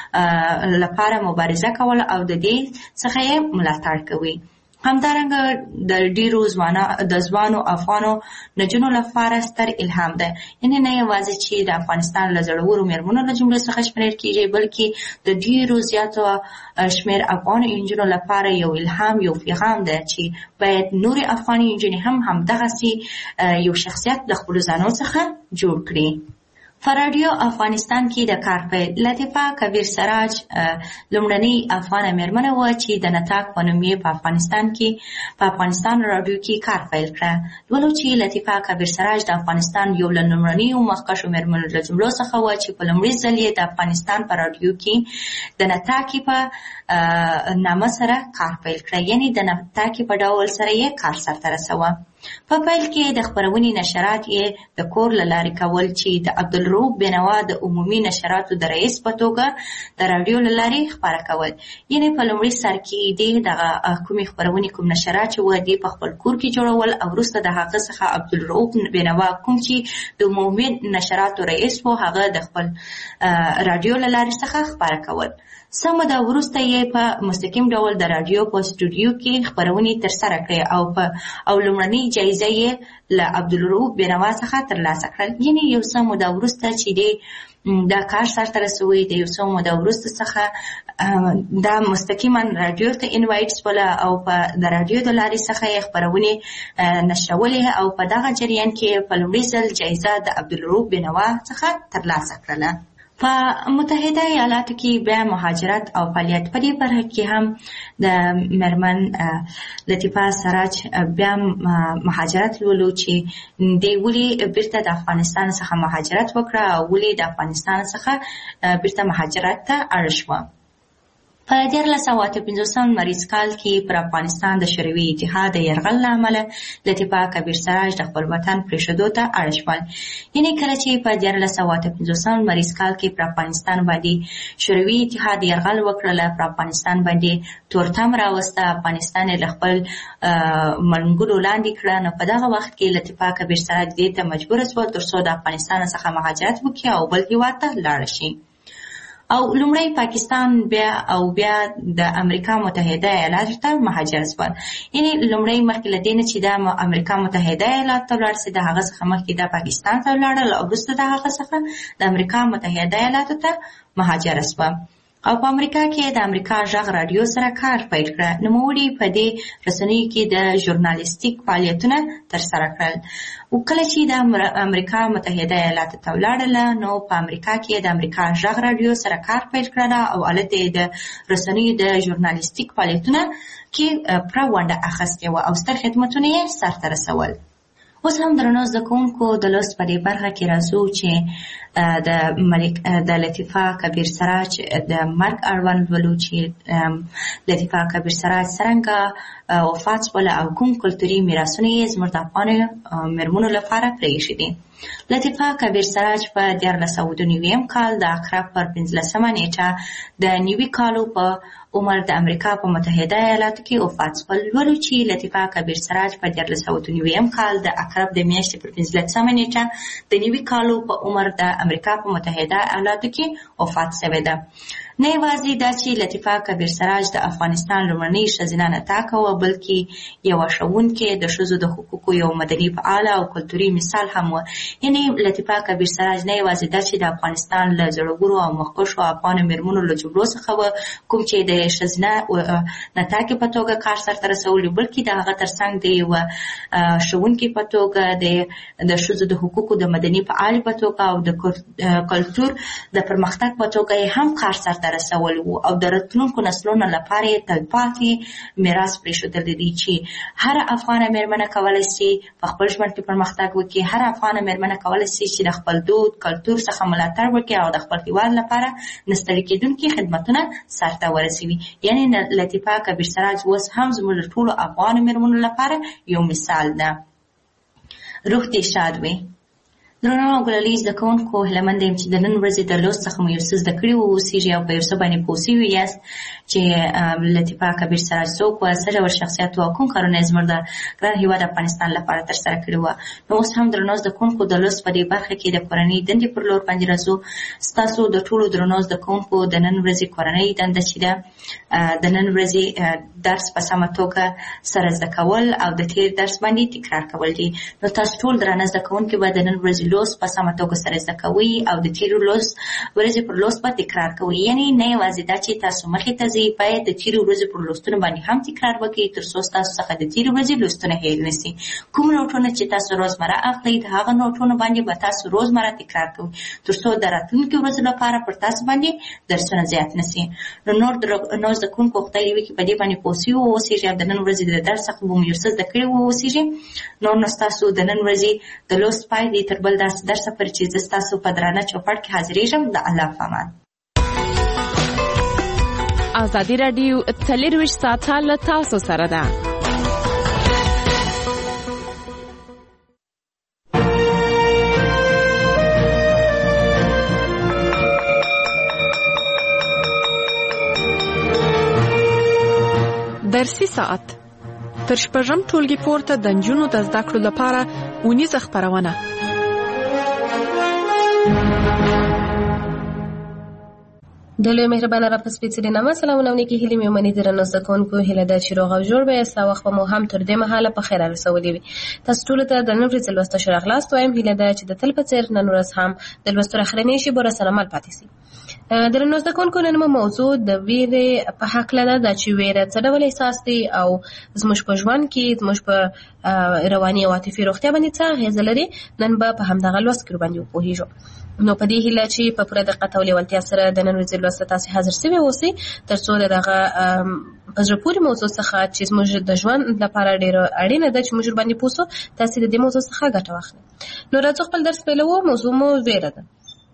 لپاره مبارزه کول او د دې څخه یې ملاتړ کوي. همدارنګه د ډیرو ځوانو د ځوانو افغانو نجونو لپاره ستر الهام ده. یعنې نه یوازې چې د افغانستان له زړورو مېرمنو له جملې څخه شمېرل کېږي بلکې د ډیرو زیاتو شمېر افغانو نجونو لپاره یو الهام یو پیغام ده چې باید نورې افغاني نجونې هم همدغسې یو شخصیت د خپلو ځانو څخه جوړ کړي. په راډیو افغانستان کې د کار پیل. لطیفه کبیر سراج لومړنۍ افغانه مېرمنه وه چې د نطاق په نوم یې په افغانستان کې په افغانستان راډیو کې کار پیل کړه. لولو چې لطیفه کبیر سراج د افغانستان یو له لومړنیو مخکښو مېرمنو له جملو څخه وه چې په لومړي ځل یې د افغانستان په راډیو کې د نطاقې په نامه سره کار پیل کړه. یعنې د نطاقې په ډول سره یې کار سرته رسوه. په پیل کې د خپرونې نشرات یې د کور له لارې کول چې د عبدالرؤف بینوا د عمومي نشراتو د رئیس په توګه د راډیو له لارې خپاره کول. یعنې په لومړي سر کې دې دغه کومې خپرونې کوم نشرات چې وه دې په خپل کور کې جوړول او وروسته د هغه څخه عبدالرؤف بینوا کوم چې د عمومي نشراتو رئیس و هغه د خپل راډیو له لارې څخه خپاره کول. څه موده وروسته یې په مستقیم ډول د راډیو په سټوډیو کې خپرونې ترسره کړې او په او لومړنۍ جایزه یې له عبدالرؤف بینوا څخه ترلاسه کړل. یعنې یو څه موده وروسته چې دی دا کار سرته رسوي د یو څه موده وروسته څخه دا مستقیما راډیو ته انوایټ شوله او په د راډیو د لارې څخه یې خپرونې نشرولې او په دغه جریان کې په لومړي ځل جایزه د عبدالرؤف بینوا څخه ترلاسه کړله. په متحده ایالاتو کې بیا مهاجرت او فعالیت په دې برخه کې هم د میرمن لطیفه سراج بیا مهاجرت لولو چې د ولې بیرته د افغانستان څخه مهاجرت وکړه او ولې د افغانستان څخه بیرته مهاجرت ته اړ شوه. په دیارلس سوه اته پنځوسم لمریز کال کې پر افغانستان د شوروي اتحاد د یرغل له امله لطیفه کبیر سراج د خپل وطن پرېښودو ته اړ شول. یعنې کله چې په دیارلس سوه اته پنځوسم لمریز کال کې پر افغانستان باندې شوروي اتحاد یرغل وکړله، پر افغانستان باندې تورتم راوسته، افغانستان یې له خپل منګولو لاندې کړه، نو په دغه وخت کې لطیفه کبیر سراج دې ته مجبوره شول تر څو د افغانستان څخه مهاجرت وکړي او بل هېواد ته لاړه شي. او لومړی پاکستان بیا او بیا د امریکا متحده ایالاتو ته مهاجر شول. یعنې لومړی مخکې له دې نه چې د امریکا متحده ایالاتو ته ولاړ سي، د هغه څخه مخکې د پاکستان ته ولاړل او وروسته د هغه څخه د امریکا متحده ایالاتو ته مهاجر شوه. او په امریکا کې د امریکا غږ رادیو سره کار پیل کړه. نوموړي په دې رسنیو کې د ژورنالیستیک فعالیتونه ترسره کړل. او کله چې د امریکا متحده ایالاتو ته ولاړله، نو په امریکا کې د امریکا غږ رادیو سره کار پیل کړله او هلته یې د رسنیو د ژورنالیستیک فعالیتونه کې پوره ونډه اخیستې وه او ستر خدمتونه یې سرته رسول. اوس هم درنو زده کوونکو د لوست په دې برخه کې راځو چې د ملک د لطیفه کبیر سراج د مرګ اړوند ولو چې لطیفه کبیر سراج څرنګه وفات شوله او کوم کلتوري میراثونه یې زموږ د افغانو میرمنو لپاره پرېښي دي. لطیفه کبیر سراج په دیارلس سوه دوه نوي کال د عقرب پر پنځلسمه نیټه د نوي کالو په عمر د امریکا په متحده ایالاتو کې وفات شول. ولو چې لطیفه کبیر سراج په دیارلس سوه دوه نوي کال د عقرب د میاشتې پر پنځلسمه نیټه د نوي کالو په عمر د امریکا په متحده ایالاتو کې وفات شوې ده. نه یوازې دا چې لطیفه کبیر سراج د افغانستان لومړنۍ ښځینه نطاقه وه، بلکې یوه ښوونکې، د ښځو د حقوقو یو مدني فعاله او کلتوري مثال هم وه. یعنې لطیفه کبیر سراج نه یوازې دا چې د افغانستان له زړورو او مخکښو افغانو میرمنو له جګړو څخه وه، کوم چې د ښځینه نطاقې په توګه کار سرته رسولی، بلکې د هغه ترڅنګ د یوه ښوونکې په توګه، د ښځو د حقوقو د مدني فعالې په توګه او د کلتور د پرمختګ په توګه یې هم کار سرته رسول وو او د راتلونکو نسلونو لپاره یې تلپاتې میراث پرېښودلی دی چې هره افغانه میرمنه کولی سي په خپل ژوند کې پرمختګ وکړي. هره افغانه میرمنه کولی سي چې د خپل دود کلتور څخه ملاتړ وکړي او د خپل هېواد لپاره نه ستړي کېدونکي خدمتونه سرته ورسوي. یعنې لطیفه کبیر سراج اوس هم زموږ د ټولو افغانو میرمنو لپاره یو مثال ده. روح دې شاد وي. درنو او ګلالي زده کوونکو، هیلهمنده یم چې د نن ورځې د لوست څخه مو یو څه زده کړي واوسېږي او په یو څه باندې پوه شوي یاست چې لطیفه کبیر سراج څوک وه، څه ډول شخصیت وه او کوم کارونه یې زموږ د ګران هېواد افغانستان لپاره ترسره کړي وه. نو اوس هم درنو زده کوونکو د لوست په دې برخه کې د کورنۍ دندې پر لور باندې راځو. ستاسو د ټولو درنو زده کوونکو د نن ورځې کورنۍ دنده چې ده د نن ورځې درس په سمه توګه سره زده کول او د تېر درس باندې تکرار کول دي. نو تاسو ټول درانه زده کوونکي به د نن ورځې لوست په سمه توګه سره زده کوئ او د تېرو لوست ورځې پر لوست به تکرار کوئ. یعنې نه یوازې دا چې تاسو مخې ته ځئ، باید د تېرو ورځې پر لوستونو باندې هم تکرار وکړئ تر څو ستاسو څخه د تېرې ورځې لوستونه هېر نه سي. کوم نوټونه چې تاسو روزمره اخلئ د هغه نوټونو باندې به تاسو روزمره تکرار کوئ تر څو د راتلونکي ورځو لپاره پر تاسو باندې درسونه زیات نه سي. نو نور نور زده کوونکو خدای دې وکړي په دې باندې پوه سوي واوسېږي او د نن ورځې د درس څخه به مو یو څه زده کړي واوسېږي. نور نو ستاسو د نن ورځې د لوست پای دی تر بل داسې درسه پورې چې زه ستاسو په درانه چوپړ کې حاضرېږم. د الله په امان. ازادي راډیو څلېرویشت ساعته له تاسو سره ده. درسي ساعت تر شپږم ټولګي پورته د نجونو د زده کړو لپاره اونیزه خپرونه. د لوی مهربانه رب په سپېڅلي نامه سلامونه او نیکې هیلې مې ومني درنو زده کوونکو. هیله ده چې روغ او جوړ به یاست او وخت به مو هم تر دې مهاله په خیر رسولی وي. تاسو ټولو ته د نن ورځې لوسته ښه راغلاست وایم. هیله ده چې د تل په څېر نن ورځ هم د لوستو اخرنۍ شېبو راسره مل پاتې سي. درنو زده کوونکو، نن مو موضوع د ویرې په هکله ده، دا چې ویره څه ډول احساس دی او زموږ په ژوند کې زموږ په رواني او عاطفي روغتیا باندې څه اغېزه لري. نن به په همدغه لوست کې ورباندې وپوهېږو. نو په دې هیله چې په پوره دقت او لیوالتیا سره د نن ورځې لوست ته تاسې حاضر سوي اوسئ، تر څو د دغه په زړه پورې موضوع څخه چې زموږ د ژوند لپاره ډېره اړینه ده چې موږ ورباندې پوه سو، تاسې د دې موضوع څخه ګټه واخلئ. نو راځو خپل درس پیلوو. موضوع مو ویره ده.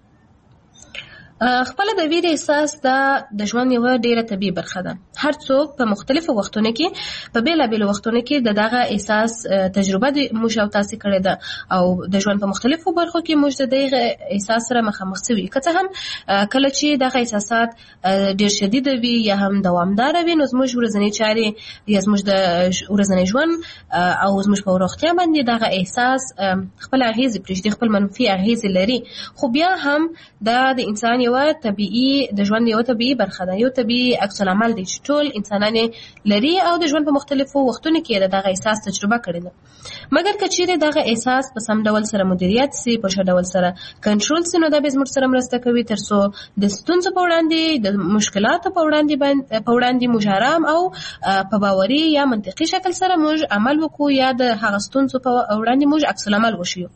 خپل د ویرې احساس دا د ژوند یوه ډیره طبیعي برخه ده. هر څوک په مختلفو وختونو کې په بیلابیلو وختونو کې د دغه احساس تجربه د موږ او تاسې کړې ده او د ژوند په مختلفو برخو کې موږ د دغه احساس سره مخامخ سوي. که څه هم کله چې دغه احساسات ډیر شدید وي یا هم دوامدار وي، نو زموږ ورځنی چارې یا زموږ د ورځنی ژوند او زموږ په روغتیا باندې دغه احساس خپل اغیزې پرېږدي، خپل منفي اغیزې لري. خو بیا هم دا د انسان یو طبيعي د ژوند یو طبيعي برخه ده، یو طبيعي عکس العمل دی چې ټول انسانان لري او د ژوند په مختلفو وختونو کې دغه احساس تجربه کړی ده. مګر که چیرې دغه احساس په سم ډول سره مدیریت سي، په ښه ډول سره کنټرول سي، نو دا به زموږ سره مرسته کوي تر څو د ستونزو په وړاندې، د مشکلاتو په وړاندې په وړاندې موږ آرام او په باوري یا منطقي شکل سره موږ عمل وکړو یا د هغه ستونزو په وړاندې موږ عکس العمل وشو.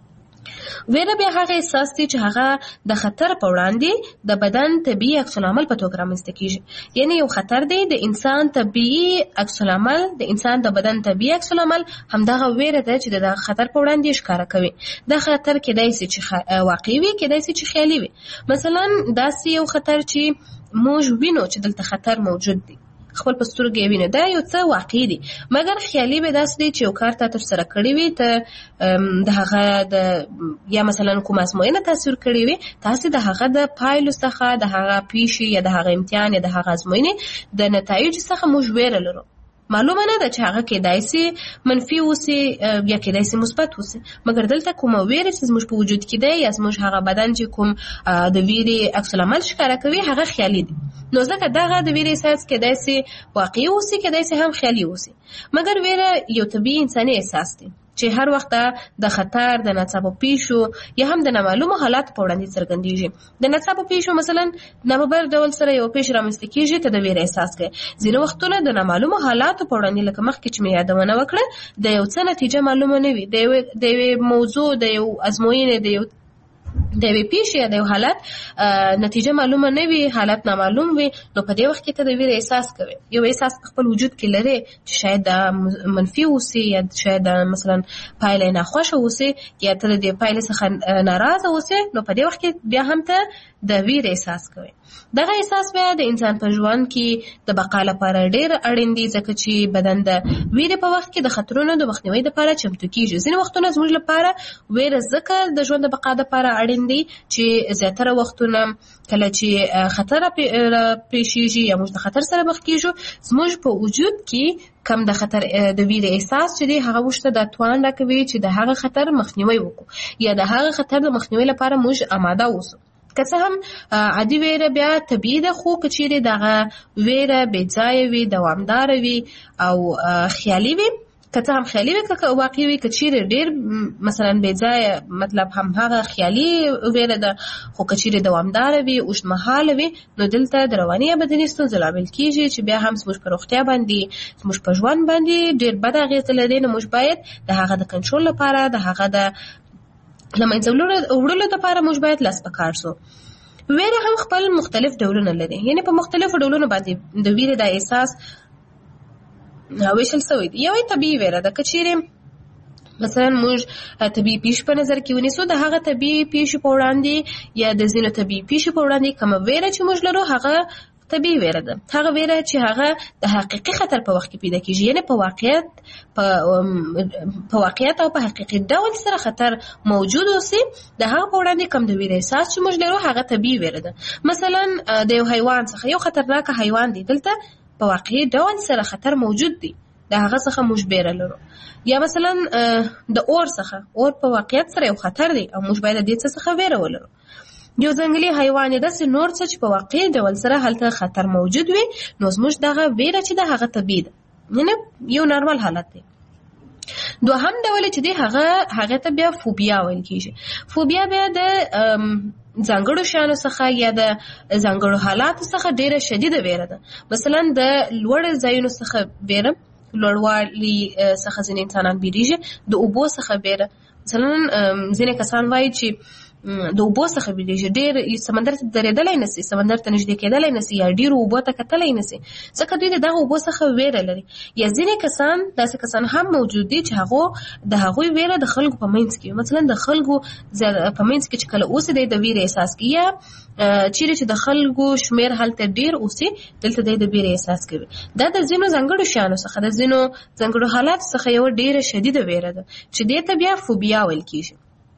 ویره بیا هغه احساس دی چې هغه د خطر په وړاندې د بدن طبیعي عکس العمل په توګه رامنځته کیږي. یعنی یو خطر دی، د انسان طبیعي عکس العمل، د انسان د بدن طبیعي عکس العمل همدغه ویره ده چې د خطر په وړاندې ښکاره کوي. دا خطر کېدای شي چې واقعي وي، کېدای شي چې خیالي وي. مثلا داسې یو خطر چې موږ وینو چې دلته خطر موجود دی، خپل په سترګو یې وینو، دا یو څه واقعي دي. مګر خیالي به داسې دی چې یو کار ته ترسره کړی وي، ته د هغه د یا مثلا کومه ازموینه تصویر کړې وي، تاسې د هغه د پایلو څخه، د هغه پیښې یا د هغه امتحان یا د هغه ازموینې د نتایجو څخه موږ ویره لرو. معلومه نه ده چې هغه کېدای شي منفي اوسي یا کېدای شي مثبت اوسي. مګر دلته کومه ویره چې زموږ په وجود کې ده یا زموږ هغه بدن چې کوم د ویرې عکس العمل ښکاره کوي، هغه خیالي دي. نو ځکه دغه د ویرې احساس کېدای شي واقعي اوسي، کېدای شي هم خیالي اوسي. مګر ویره یو طبیعي انساني احساس دی چې هر وخت د خطر، د ناڅاپه پیښو یا هم د نامعلومو حالاتو په وړاندې څرګندېږي. د ناڅاپه پیښو مثلا نامبر ډول سره یو پیښه رامنځته کېږي، ته د ویرې احساس کوې. ځینې وختونه د نامعلومو حالاتو په وړاندې، لکه مخکې چې مې یادونه وکړه، د یو څه نتیجه معلومه نه وي، د یوې موضوع، د یو ازموینې، د یو د یوې پیښې یا د یو حالت نتیجه معلومه نه وي، حالت نامعلوم وي، نو په دې وخت کې ته د ویرې احساس کوې. یو احساس په خپل وجود کې لري چې شاید دا منفي اوسي یا شاید مثلا پایله ناخوښه اوسي یا ته د دې پایلې څخه ناراضه اوسې، نو په دې وخت کې بیا هم ته د ویرې احساس کوي. دغه احساس بیا د انسان په ژوند کې د بقا لپاره ډېر اړین دی، ځکه چې بدن د ویرې په وخت کې د خطرونو د مخنیوي لپاره چمتو کیږي. ځینې وختونه زموږ لپاره ویره ځکه د ژوند د بقا لپاره اړین دی چې زیاتره وختونه کله چې خطر پیښیږي یا موږ د خطر سره مخ کیږو، زموږ په وجود کې کم د خطر د ویرې احساس چې دی هغه موږ ته د توان راکوي چې د هغه خطر مخنیوي وکړو یا د هغه خطر د مخنیوي لپاره موږ آماده اوسو. که څه هم عادي ویره بیا طبیعي ده، خو که چیرې دغه ویره بې ځایه وي، دوامداره وي او خیالي وي، که څه هم خیالي وي که واقعي وي، که چیرې ډېر مثلا بې ځایه، مطلب هم هغه خیالي ویره ده، خو که چیرې دوامداره وي، اوږدمهاله وي، نو دلته د رواني یا بدني ستونزو لامل کېږي چې بیا هم زموږ په روغتیا باندې، زموږ په ژوند باندې ډېر بد اغېزه لري. نو موږ باید د هغه د کنټرول لپاره، د هغه د له منځه وړلو لپاره موږ باید لاس په کار سو. ویره هم خپل مختلف ډولونه لري، یعنی په مختلفو ډولونو باندې د ویرې د احساس ویشل سوی دی. یوه طبیعي ویره ده، که چیرې مثلا موږ طبیعي پیښې په نظر کې ونیسو، د هغه طبیعي پیښې په وړاندې یا د ځینو طبیعي پیښې په وړاندې کومه ویره چې موږ لرو، هغه طبیعي ویره ده. هغه ویره چې هغه د حقیقي خطر په وخت کې پیدا کیږي، یعنی په واقعیت په واقعیت او په حقیقي ډول سره خطر موجود اوسي، د هغه په وړاندې کوم د ویرې احساس چې موږ لرو، هغه طبیعي ویره ده. مثلا د یو حیوان څخه، یو خطرناک حیوان دی، دلته په واقعي ډول سره خطر موجود دی، د هغه څخه موږ بیره لرو. یا مثلا د اور څخه، اور په واقعیت سره یو خطر دی او موږ باید د دې څخه ویره ولرو. یو ځنګلي حیوان یې داسې نور څه چې په واقعي ډول سره هلته خطر موجود وي، نو زموږ دغه ویره چې ده هغه طبیعي ده، یعنې یو نارمل حالت دی. دوهم ډول چې دی هغه هغه ته بیا فوبیا ویل کېږي. فوبیا بیا د ځانګړو شیانو څخه یا د ځانګړو حالاتو څخه ډېره شدیده ویره ده. مثلا د لوړ ځایونو څخه ویره، لوړوالي څخه ځینې انسانان بیریږي، د اوبو څخه ویره. مثلا ځینې کسان وایي چې د اوبو څخه بیریږي، ډېر سمندر ته درېدلی نسي، سمندر ته نږدې کېدلی نسي، یا ډېرو اوبو ته کتلی نسي، ځکه دوی د دغه اوبو څخه ویره لري. یا ځینې کسان داسې کسان هم موجود دي چې هغو د هغوی ویره د خلکو په منځ کې، مثلا د خلکو په منځ کې چې کله اوسي دی د ویرې احساس کوي، یا چیرې چې د خلکو شمېر هلته ډېر اوسي دلته دی د ویرې احساس کوي. دا د ځینو ځانګړو شیانو څخه، د ځینو ځانګړو حالاتو څخه یوه ډېره شدیده ویره ده چې دې ته بیا فوبیا ویل کېږي.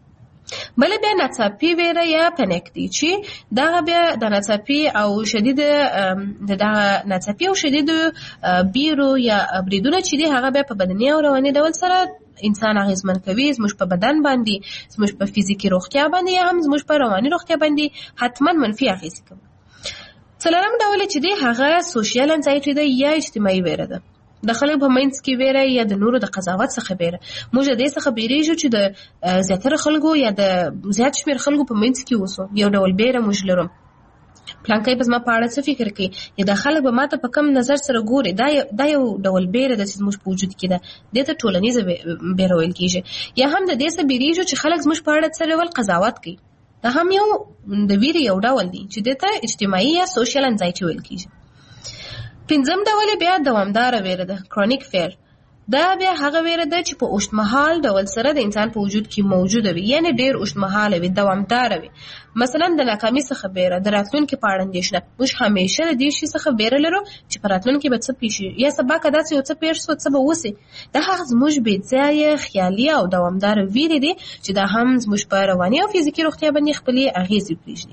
بله بیا ناڅاپي ویره یا پنیک دی چې دغه بیا د ناڅاپي او شدید د دغه ناڅاپي او شدید بیرو یا بریدونه چې دی هغه بیا په بدني او رواني ډول سره انسان اغېزمن کوي، زموږ په بدن باندې، زموږ په فزیکي روغتیا باندې، یا هم زموږ په رواني روغتیا باندې حتما منفي اغېزې کوي. څلورم ډول چې دی هغه سوشل انزایټي ده یا اجتماعي ویره ده. د خلکو په منځ کې ویره یا د نورو د قضاوت څخه ویره. موږ د دې څخه بیریږو چې د زیاتره خلکو یا د زیات شمېر خلکو په منځ کې اوسو، یو ډول بیره موږ لرو. پلانکی به زما په اړه څه فکر کوي، یا دا خلک به ماته په کم نظر سره ګوري. دا دا یو ډول بیره ده چې زموږ په وجود کې ده، دې ته ټولنیزه بیره ویل کېږي. یا هم د دې څخه بیریږو چې خلک زموږ په اړه څه ډول قضاوت کوي. دا هم یو د ویرې یو ډول دی چې دې ته اجتماعي یا سوشل انزایټي ویل کېږي. پنځم ډول بیا دوامداره ویره ده، کرونیک فیر. دا بیا هغه ویره ده چې په اوږدمهال ډول سره د انسان په وجود کې موجوده وي، یعنې ډېر اوږدمهاله وي، دوامداره وي. مثلا د ناکامي څخه ویره، د راتلونکي په اړه اندېښنه. موږ همیشه د دې شي څخه ویره لرو چې په راتلونکي به څه پیښ شي، یا سبا که داسې یو څه پیښ شو څه به وسي. دا هغه زموږ بې ځایه خیالي او دوامداره ویرې دي چې دا هم زموږ په رواني او فزیکي روغتیا باندې خپلې اغېزې پرېږدي.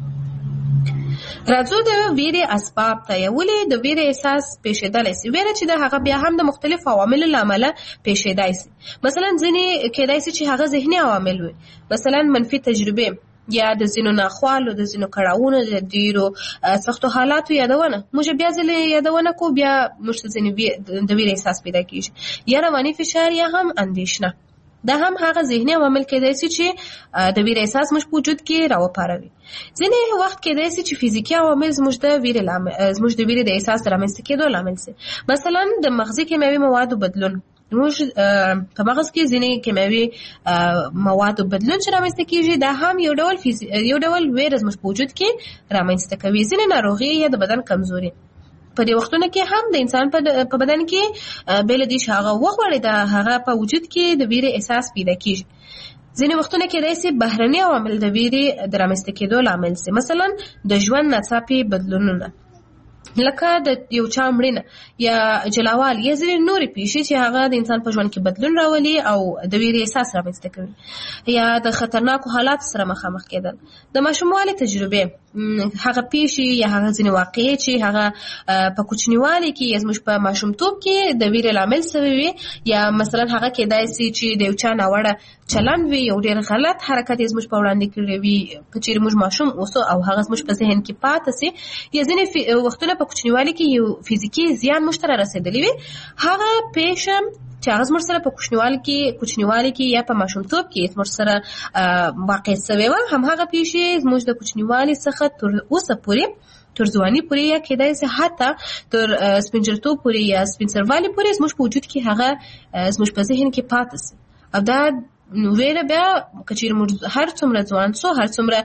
راځو د ویرې اسباب ته. یا ولې د ویرې احساس پیښېدلی سي؟ ویره چې د هغه بیا هم د مختلفو عواملو له امله پیښېدای سي. مثلا ځینې کېدای سي چې هغه ذهني عوامل وي، مثلا منفي تجربې، یا د ځینو ناخوالو، د ځینو کړاوونو، د ډېرو سختو حالاتو یادونه. موږ بیا ځلې یادونه کوو، بیا موږ ته ځینې د ویرې احساس پیدا کېږي. یا رواني فشار یا هم اندېښنه. دا هم هغه ذهني عوامل کېدای سي چې د ویرې احساس موږ په وجود کې راوپاروي. ځینې وخت کېدای سي چې فزیکي عوامل زموږ د ویرې زموږ د ویرې د احساس د رامنځته کېدو لامل سي. مثلا د مغزي کیمیاوي موادو بدلون. موږ په مغز کې ځینې کیمیاوي موادو بدلون چې رامنځته کېږي، دا هم یو ډول یو ډول ویره زموږ په وجود کې رامنځته کوي. ځینې ناروغي یا د بدن کمزوري. په دې وختونو کې هم د انسان په بدن کې بېله دې چې هغه وغواړي د هغه په وجود کې د ویرې احساس پیدا کېږي. ځینې وختونه کېدای سي بهرني عوامل د ویرې د رامنځته کېدو لامل سي. مثلا د ژوند ناڅاپي بدلونونه، لکه د یو چا مړینه یا جلاوال، یا ځینې نورې پیښې چې هغه د انسان په ژوند کې بدلون راولي او د ویرې احساس رامنځته کوي. یا د خطرناکو حالاتو سره مخامخ کېدل. د ماشوموالي تجربې، هغه پیښې یا هغه ځینې واقعې چې هغه په کوچنیوالي کې یا زموږ په ماشومتوب کې د ویرې لامل سوی وي. یا مثلا هغه کېدای سي چې د یو چا ناوړه چلند وي، یو ډېر غلط حرکت یې زموږ په وړاندې کړی وي، که چېرې موږ ماشوم اوسو او هغه زموږ په ذهن کې پاته سي. یا ځینې وختونه په کوچنیوالي کې یو فزیکي زیان موږ ته رارسېدلی وي، هغه پیښه چې هغه زموږ سره په کوچنیوالي کې کوچنیوالي کې یا په ماشومتوب کې زموږ سره واقع سوې وه، همهغه پیښې زموږ د کوچنیوالي څخه تر اوسه پورې، تر ځواني پورې، یا کېدای سي حتی تر سپینجرتوب پورې یا سپین سروالي پورې زموږ په وجود کې هغه زموږ په ذهن کې پاته سي. او دا نو ویره بیا که چېرې موږ هر څومره ځوان سو، هر څومره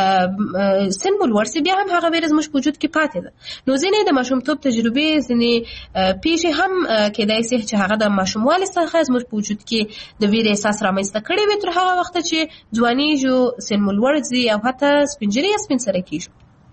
سن مو لوړ سي، بیا هم هغه ویره زموږ په وجود کې پاتې ده. نو ځینې د ماشومتوب تجربې، ځینې پیښې هم کېدای سي چې هغه د ماشوموالي څخه زموږ په وجود کې د ویرې احساس رامنځته کړی وي تر هغه وخته چې ځوانېږو، سن مو لوړ ځي او حتی سپین ږیري یا سپین سرې کېږو.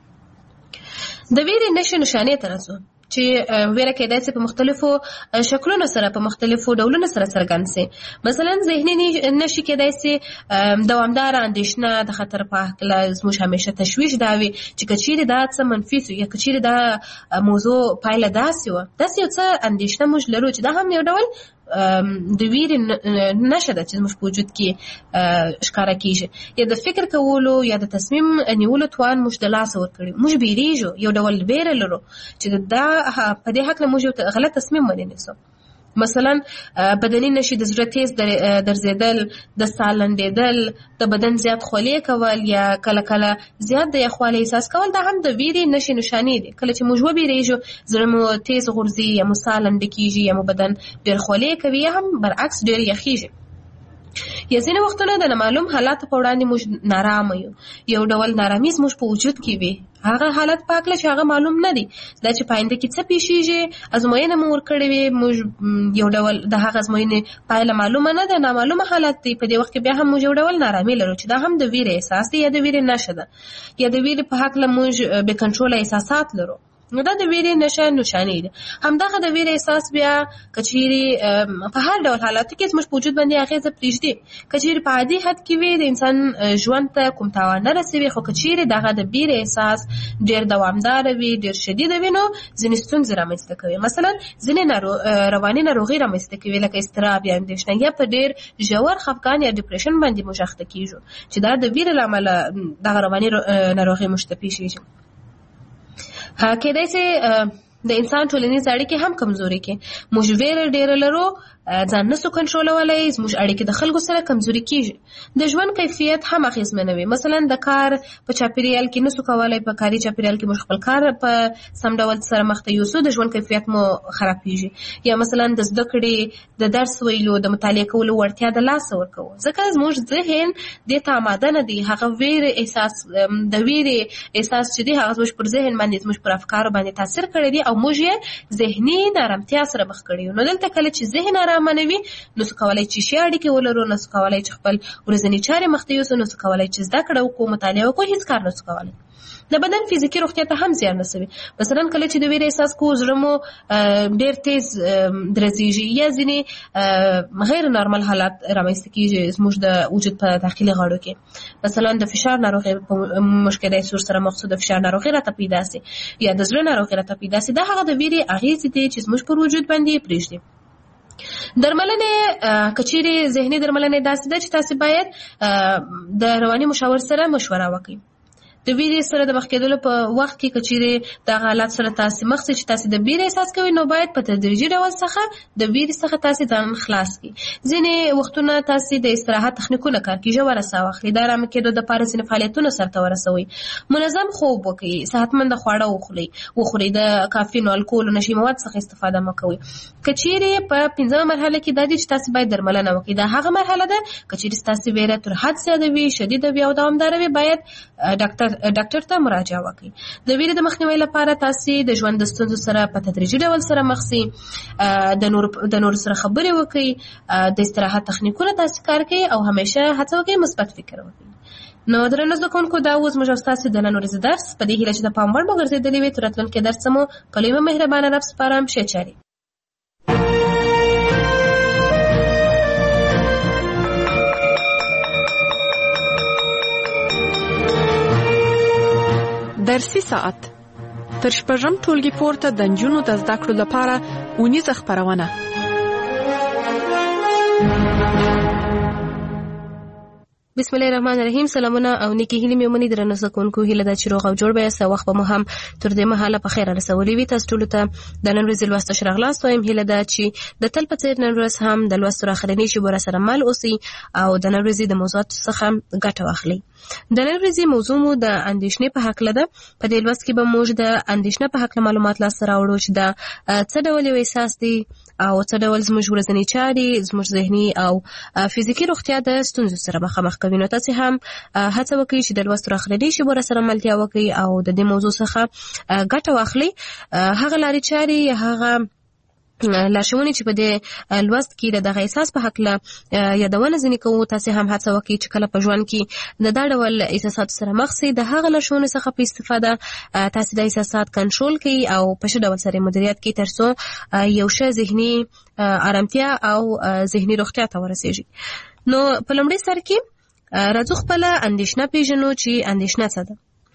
د ویرې نښې نښانې ته راځو چې ویره کېدای سي په مختلفو شکلونو سره، په مختلفو ډولونو سره څرګند سي. مثلا ذهني نښې کېدای سي دوامداره اندېښنه، د خطر په هکله زموږ همیشه تشویش دا وي چې که چېرې دا څه منفي سو یا که چېرې دا موضوع پایله داسې وه، داسې یو څه اندېښنه موږ لرو چې دا هم یو ډول د ویرې نشه ده چې زموږ په وجود کې ښکاره کیږي، یا د فکر کولو یا د تصمیم نیولو توان موږ د لاسه ورکړي. موږ بیریږو، یو ډول بیره لرو چې دا په دې حق موږ یو غلط تصمیم ونیسو. مثلا بدني نشي د زړه تیز درزیدل، د ساه لنډېدل، د بدن زیات خولې کول یا کله کله زیات د یخوالي احساس کول، دا هم د ویرې نشي نشانې دي. کله چې موږ وبېرېږو زړه مو تیز غورځي یا مو ساه لنډه کېږي یا مو بدن ډېر خولې کوي یا هم برعکس ډېر یخېږي. یا ځینې وختونه د نامعلوم حالاتو په وړاندې موږ نارامه یو، یو ډول نارامي زموږ په وجود کې وي، هغه حالت پاکله چې هغه معلوم نه دي، دا چې په آینده کې څه پیښیږي. ازموینه مو ورکړې وي، موږ یو ډول د هغه ازموینې پایله معلومه نه ده، نامعلومه حالت دی. په دې وخت کې بیا هم موږ یو ډول نارامي لرو چې دا هم د ویرې احساس دی یا د ویرې نښه ده، یا د ویرې په هکله موږ بې کنټروله احساسات لرو. نو دا د ویرې نشه نشانې دي. همدغه د ویرې احساس بیا کچېرې په هر ډول حالاتو کې زموږ په وجود باندې اغېزه پرېږدي. کچېرې په عادي حد کې وي، د انسان ژوند ته کوم تاوان نه رسوي، خو کچېرې دغه د ویرې احساس ډېر دوامداره وي، ډېر شدید وي، نو ځینې ستونزې رامنځته کوي. مثلا ځینې رواني ناروغي رامنځته کوي لکه اضطراب یا اندېښنه، یا په ډېر ژور خفګان یا ډیپریشن باندې موږ اخته کېږو چې دا د ویرې له امله دغه رواني ناروغي موږ ته پېښېږي. کېدای شي د انسان ټولنیز اړیکې هم کمزوري کې، موږ ویره ډېره لرو، ځان نسو کنټرولولی، زموږ اړیکې د خلکو سره کمزوري کېږي. د ژوند کیفیت هم اغېزمنوي، مثلا د کار په چاپېریال کې نسو کولی، په کاري چاپېریال کې موږ خپل کار په سم ډول سره مخته یوسو، د ژوند کیفیت مو خرابېږي. یا مثلا د زده کړې، د درس ویلو، د مطالعه کولو وړتیا د لاسه ورکوو، ځکه زموږ ذهن دې ته آماده نه دی. هغه ویرې احساس، د ویرې احساس چې دی هغه زموږ پر ذهن باندې، زموږ پر افکارو باندې تاثیر کړی دی او موږ یې ذهني نارامتیا سره مخ کړي یو. نو دلته کله چې ذهن آرامه نه وي، نو څه کولی چې ښې اړیکې ولرو، نو څه کولی چې خپل ورځني چارې مخته یوسو، نو څه کولی چې زده کړه وکړو، مطالعه وکړو، هېڅ کار نه څه کولی. د بدن فزیکي روغتیا ته هم زیان رسوي. مثلا کله چې د ویرې احساس کوو، زړه مو ډېر تیز درزېږي، یا ځینې غیر نارمل حالات رامنځته کېږي زموږ د وجود په داخلي غړو کې. مثلا د فشار ناروغي په موږ کېدای شي ورسره مخ شو، د فشار ناروغي راته پیدا سي یا د زړه ناروغي راته پیدا سي. دا هغه د ویرې اغېزې دي چې زموږ پر وجود باندې پرېږدي. درملنې کچېرې ذهني درملنې داسې ده چې تاسو باید د رواني مشاور سره مشوره وکړئ. د ویرې سره د مخ کېدلو په وخت کې کچېرې د حالات سره تاسو مخ شئ چې تاسو د ویرې احساس کوئ، نو باید په تدریجي ډول څخه د ویرې څخه تاسو ځان خلاص کړئ. ځینې وختونه تاسو د استراحت تخنیکونه کار کړئ، ژوره ساه واخلئ، د ارامه کېدو دپاره ځینې فعالیتونه سرته ورسوئ، منظم خوب وکړئ، صحتمنده خواړه وخورئ وخورئ د کافین او الکول او نشي مواد څخه استفاده مه کوئ. کچېرې په پنځمه مرحله کې دا دي چې تاسو باید درملنه وکړئ. دا هغه مرحله ده کچېرې ستاسو ویره تر حد زیاته وي، شدیده وي او دوامداره وي، باید ډاکټر ډاکټر ته مراجعه وکړئ. د ویرې د مخنیوي لپاره تاسو د ژوند د ستونزو سره په تدریجي ډول سره مخ شئ، د نور د نور سره خبرې وکړئ، د استراحت تخنیکونه تاسو کار کوئ او همیشه هڅه وکړئ مثبت فکر وکړئ. نو درنو زده کوونکو، دا اوس موږ ستاسو د نن ورځې درس په دې هیله چې د پام وړ مو ګرځېدلی وي. تر راتلونکي درس مو په لوی مهربانه رب سپارم. ښې چارې. درسي ساعت تر شپږم ټولګي پورته د نجونو د زده کړو لپاره اونیزه خپرونه. بسم الله الرحمن الرحیم. سلامونه او نیکی هیلې مې ومني درنو زده کوونکو، هیله ده چې روغ او جوړ به یاست. وخت به مو هم تر دې مهاله په خیره رسولی وي. تاسو ټولو ته د نن ورځې لوست ښه راغلاست وایم. هیله ده چې د تل په څېر نن ورځ هم د لوستو راخرنۍ شیبو راسره مل اوسئ او د نن ورځې د موضوعاتو څخه ګټه واخلئ. د نن ورځې موضوع مو د اندېښنې په هکله ده. په دې لوست کې به موږ د اندېښنه په هکله معلومات لاسته راوړو چې دا څه ډول یو احساس دی او څه ډول زموږ ورځنی چارې، زموږ ذهني او فزیکي روغتیا د ستونزو سره مخامخ کوي. نو تاسو هم هڅه وکړئ چې د لوست راخرنۍ شیبو راسره ملتیا وکړئ او د دې موضوع څخه ګټه واخلئ. هغه لارې چارې، هغه لارښوونې چې په دې لوست کې د دغه احساس په هکله یادونه ځینې کوو، تاسې هم هڅه وکړئ چې کله په ژوند کې د دا ډول احساساتو سره مخ شئ، د هغه لارښوونې څخه په استفاده تاسې د احساسات کنټرول کړئ او په ښه ډول سره مدیریت کړئ، تر څو یو ښه ذهني ارامتیا او ذهني روغتیا ته ورسېږئ. نو په لومړي سر کې راځو خپله اندېښنه پېژنو چې اندېښنه څه ده.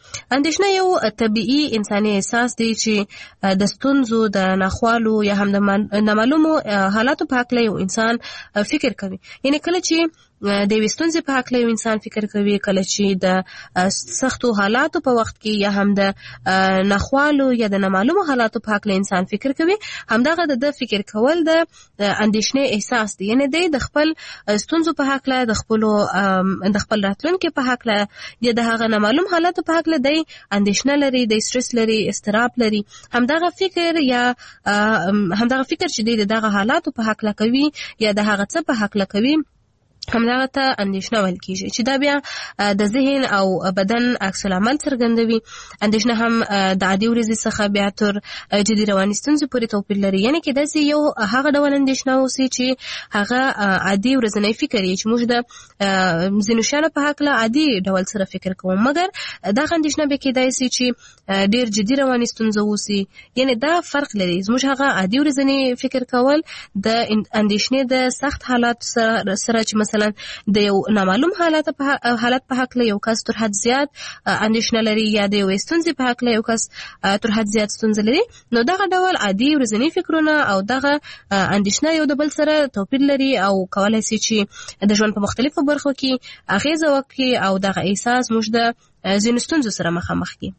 اندېښنه یو طبيعي انساني احساس دی چې د ستونزو د ناخوالو یا هم د نامعلومو حالاتو په حق یو انسان فکر کوي. یعنی کله چې د یوې ستونزې په حق یو انسان فکر کوي، کله چې د سختو حالاتو په وخت کې یا هم د ناخوالو یا د نامعلومو حالاتو په حق انسان فکر کوي، همدغه د فکر کول د اندېښنې احساس دی. یعنی دی د خپل ستونزو په حق د خپل د خپل راتلونکي په حق یا د هغه نامعلوم حالاتو په حق دی اندېښنه لري، د سټرس لري، استراب لري. همدغه فکر یا همدغه فکر چې دی دغه حالاتو په حق کوي یا د هغه څه په حق کوي، همدغه ته اندېښنه ویل کیږي چې دا بیا د ذهن او بدن عکس العمل څرګندوي. اندېښنه هم د عادي ورځې څخه بیا تر جدي رواني ستونزې پورې توپیر لري. یعنی کې داسې یو هغه ډول اندېښنه اوسي چې هغه عادي ورځنی فکر یې چې موږ د ځینو شیانو په هکله عادي ډول سره فکر کوو، مګر دغه اندېښنه به کېدای شي چې ډېر جدي رواني ستونزه اوسي. یعنی دا فرق لري. زموږ هغه عادي ورځنی فکر کول د اندېښنې د سخت حالات سره چې مثلا د یو نامعلوم حالت په حالت په حق له یو کس تر حد زیات اندېښنه لري یا د یو ستونزې په حق له یو کس تر حد زیات ستونزه لري، نو دغه ډول عادي ورځنی فکرونه او دغه اندېښنه یو د بل سره توپیر لري او کولای شي چې د ژوند په مختلفو برخو کې اغیزه وکړي او دغه احساس موږ د ځینو ستونزو سره مخامخ کړي.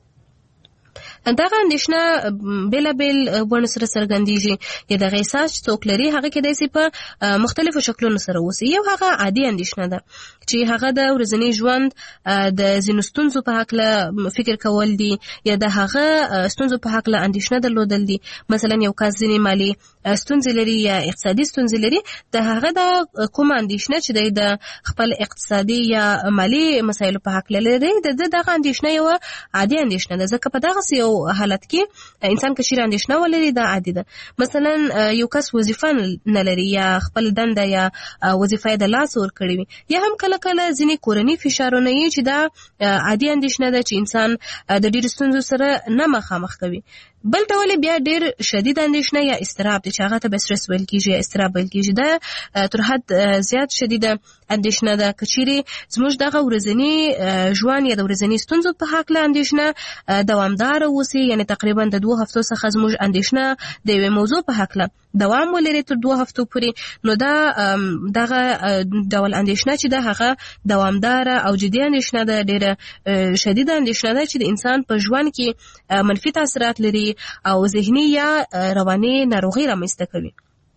دغه اندېښنه بېلابېل بڼو سره څرګندېږي. یا دغه احساس چې څوک لري هغه کېدای شي په مختلفو شکلونو سره اوسي. یو هغه عادي اندېښنه ده چې هغه د ورځني ژوند د ځینو ستونزو په هکله فکر کول دي یا د هغه ستونزو په هکله اندېښنه درلودل دي. مثلا یو کس ځینې مالي ستونزې لري یا اقتصادي ستونزې لري، د هغه د کومه اندېښنه چې دی د خپل اقتصادي یا مالي مسایلو په هکله لري، د دغه اندېښنه یو عادي اندېښنه ده. ځکه په دغه یو حالت کې انسان که چیرې اندېښنه ولري دا عادي ده. مثلا یو کس وظیفه نه لري یا خپل دنده یا وظیفه د لاس ورکړې وي، یا هم کله کله ځینې کورني فشارونه یې چې دا عادي اندېښنه ده چې انسان د ډېرو ستونزو سره نه مخامخ کوي. بل ډول بیا ډېر شدید اندېښنه یا استراب دي چې هغه ته به سټرس ویل کېږي یا استراب ویل کېږي. دا تر حد زیات شدیده اندېښنه ده. که چیرې زموږ دغه ورځني ژوند یا د ورځني ستونزو په هکله اندېښنه دوامداره اوسي، یعنی تقریبا د دوه هفتو څخه زموږ اندېښنه د یوې موضوع په هکله دوام ولري تر دوه هفتو پورې، نو دا دغه ډول اندېښنه چې ده هغه دوامداره او جدي اندېښنه ده، ډېره شدیده اندېښنه ده چې د انسان په ژوند کې منفي تاثیرات لري او ذهني یا رواني ناروغي رامنځته کوي.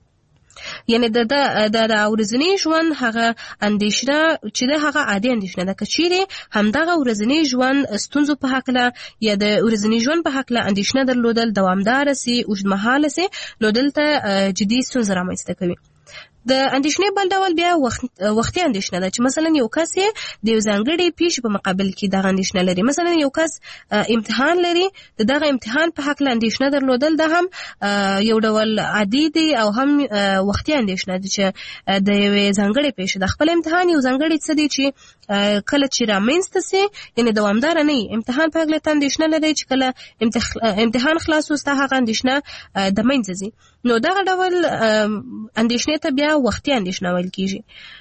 یعنی د د د ورځنی ژوند هغه اندېښنه چې ده هغه عادي اندېښنه ده. که چیرې همدغه ورځنی ژوند ستونزو په هکله یا د ورځني ژوند په هکله اندېښنه درلودل دوامداره سي، اوږدمهاله سي، نو دلته جدي ستونزه رامنځته کوي. د اندېښنې بل ډول بیا وخت وختي اندېښنه ده چې مثلا یو کس د یو ځانګړي پیښې په مقابل کې دغه اندېښنه لري. مثلا یو کس امتحان لري، د دغه امتحان په حق له اندېښنه درلودل ده هم یو ډول عادي دی او هم وختي اندېښنه ده چې د یوې ځانګړې پیښې د خپل امتحان یو ځانګړي څه دی چې کله چې رامنځته سي، یعنی دوامداره نه وي. امتحان په حق له اندېښنه لري چې کله امتحان خلاص وسته هغه اندېښنه د منځه ځي، نو دغه ډول اندېښنې ته بیا وختي اندېښنه ویل کېږي.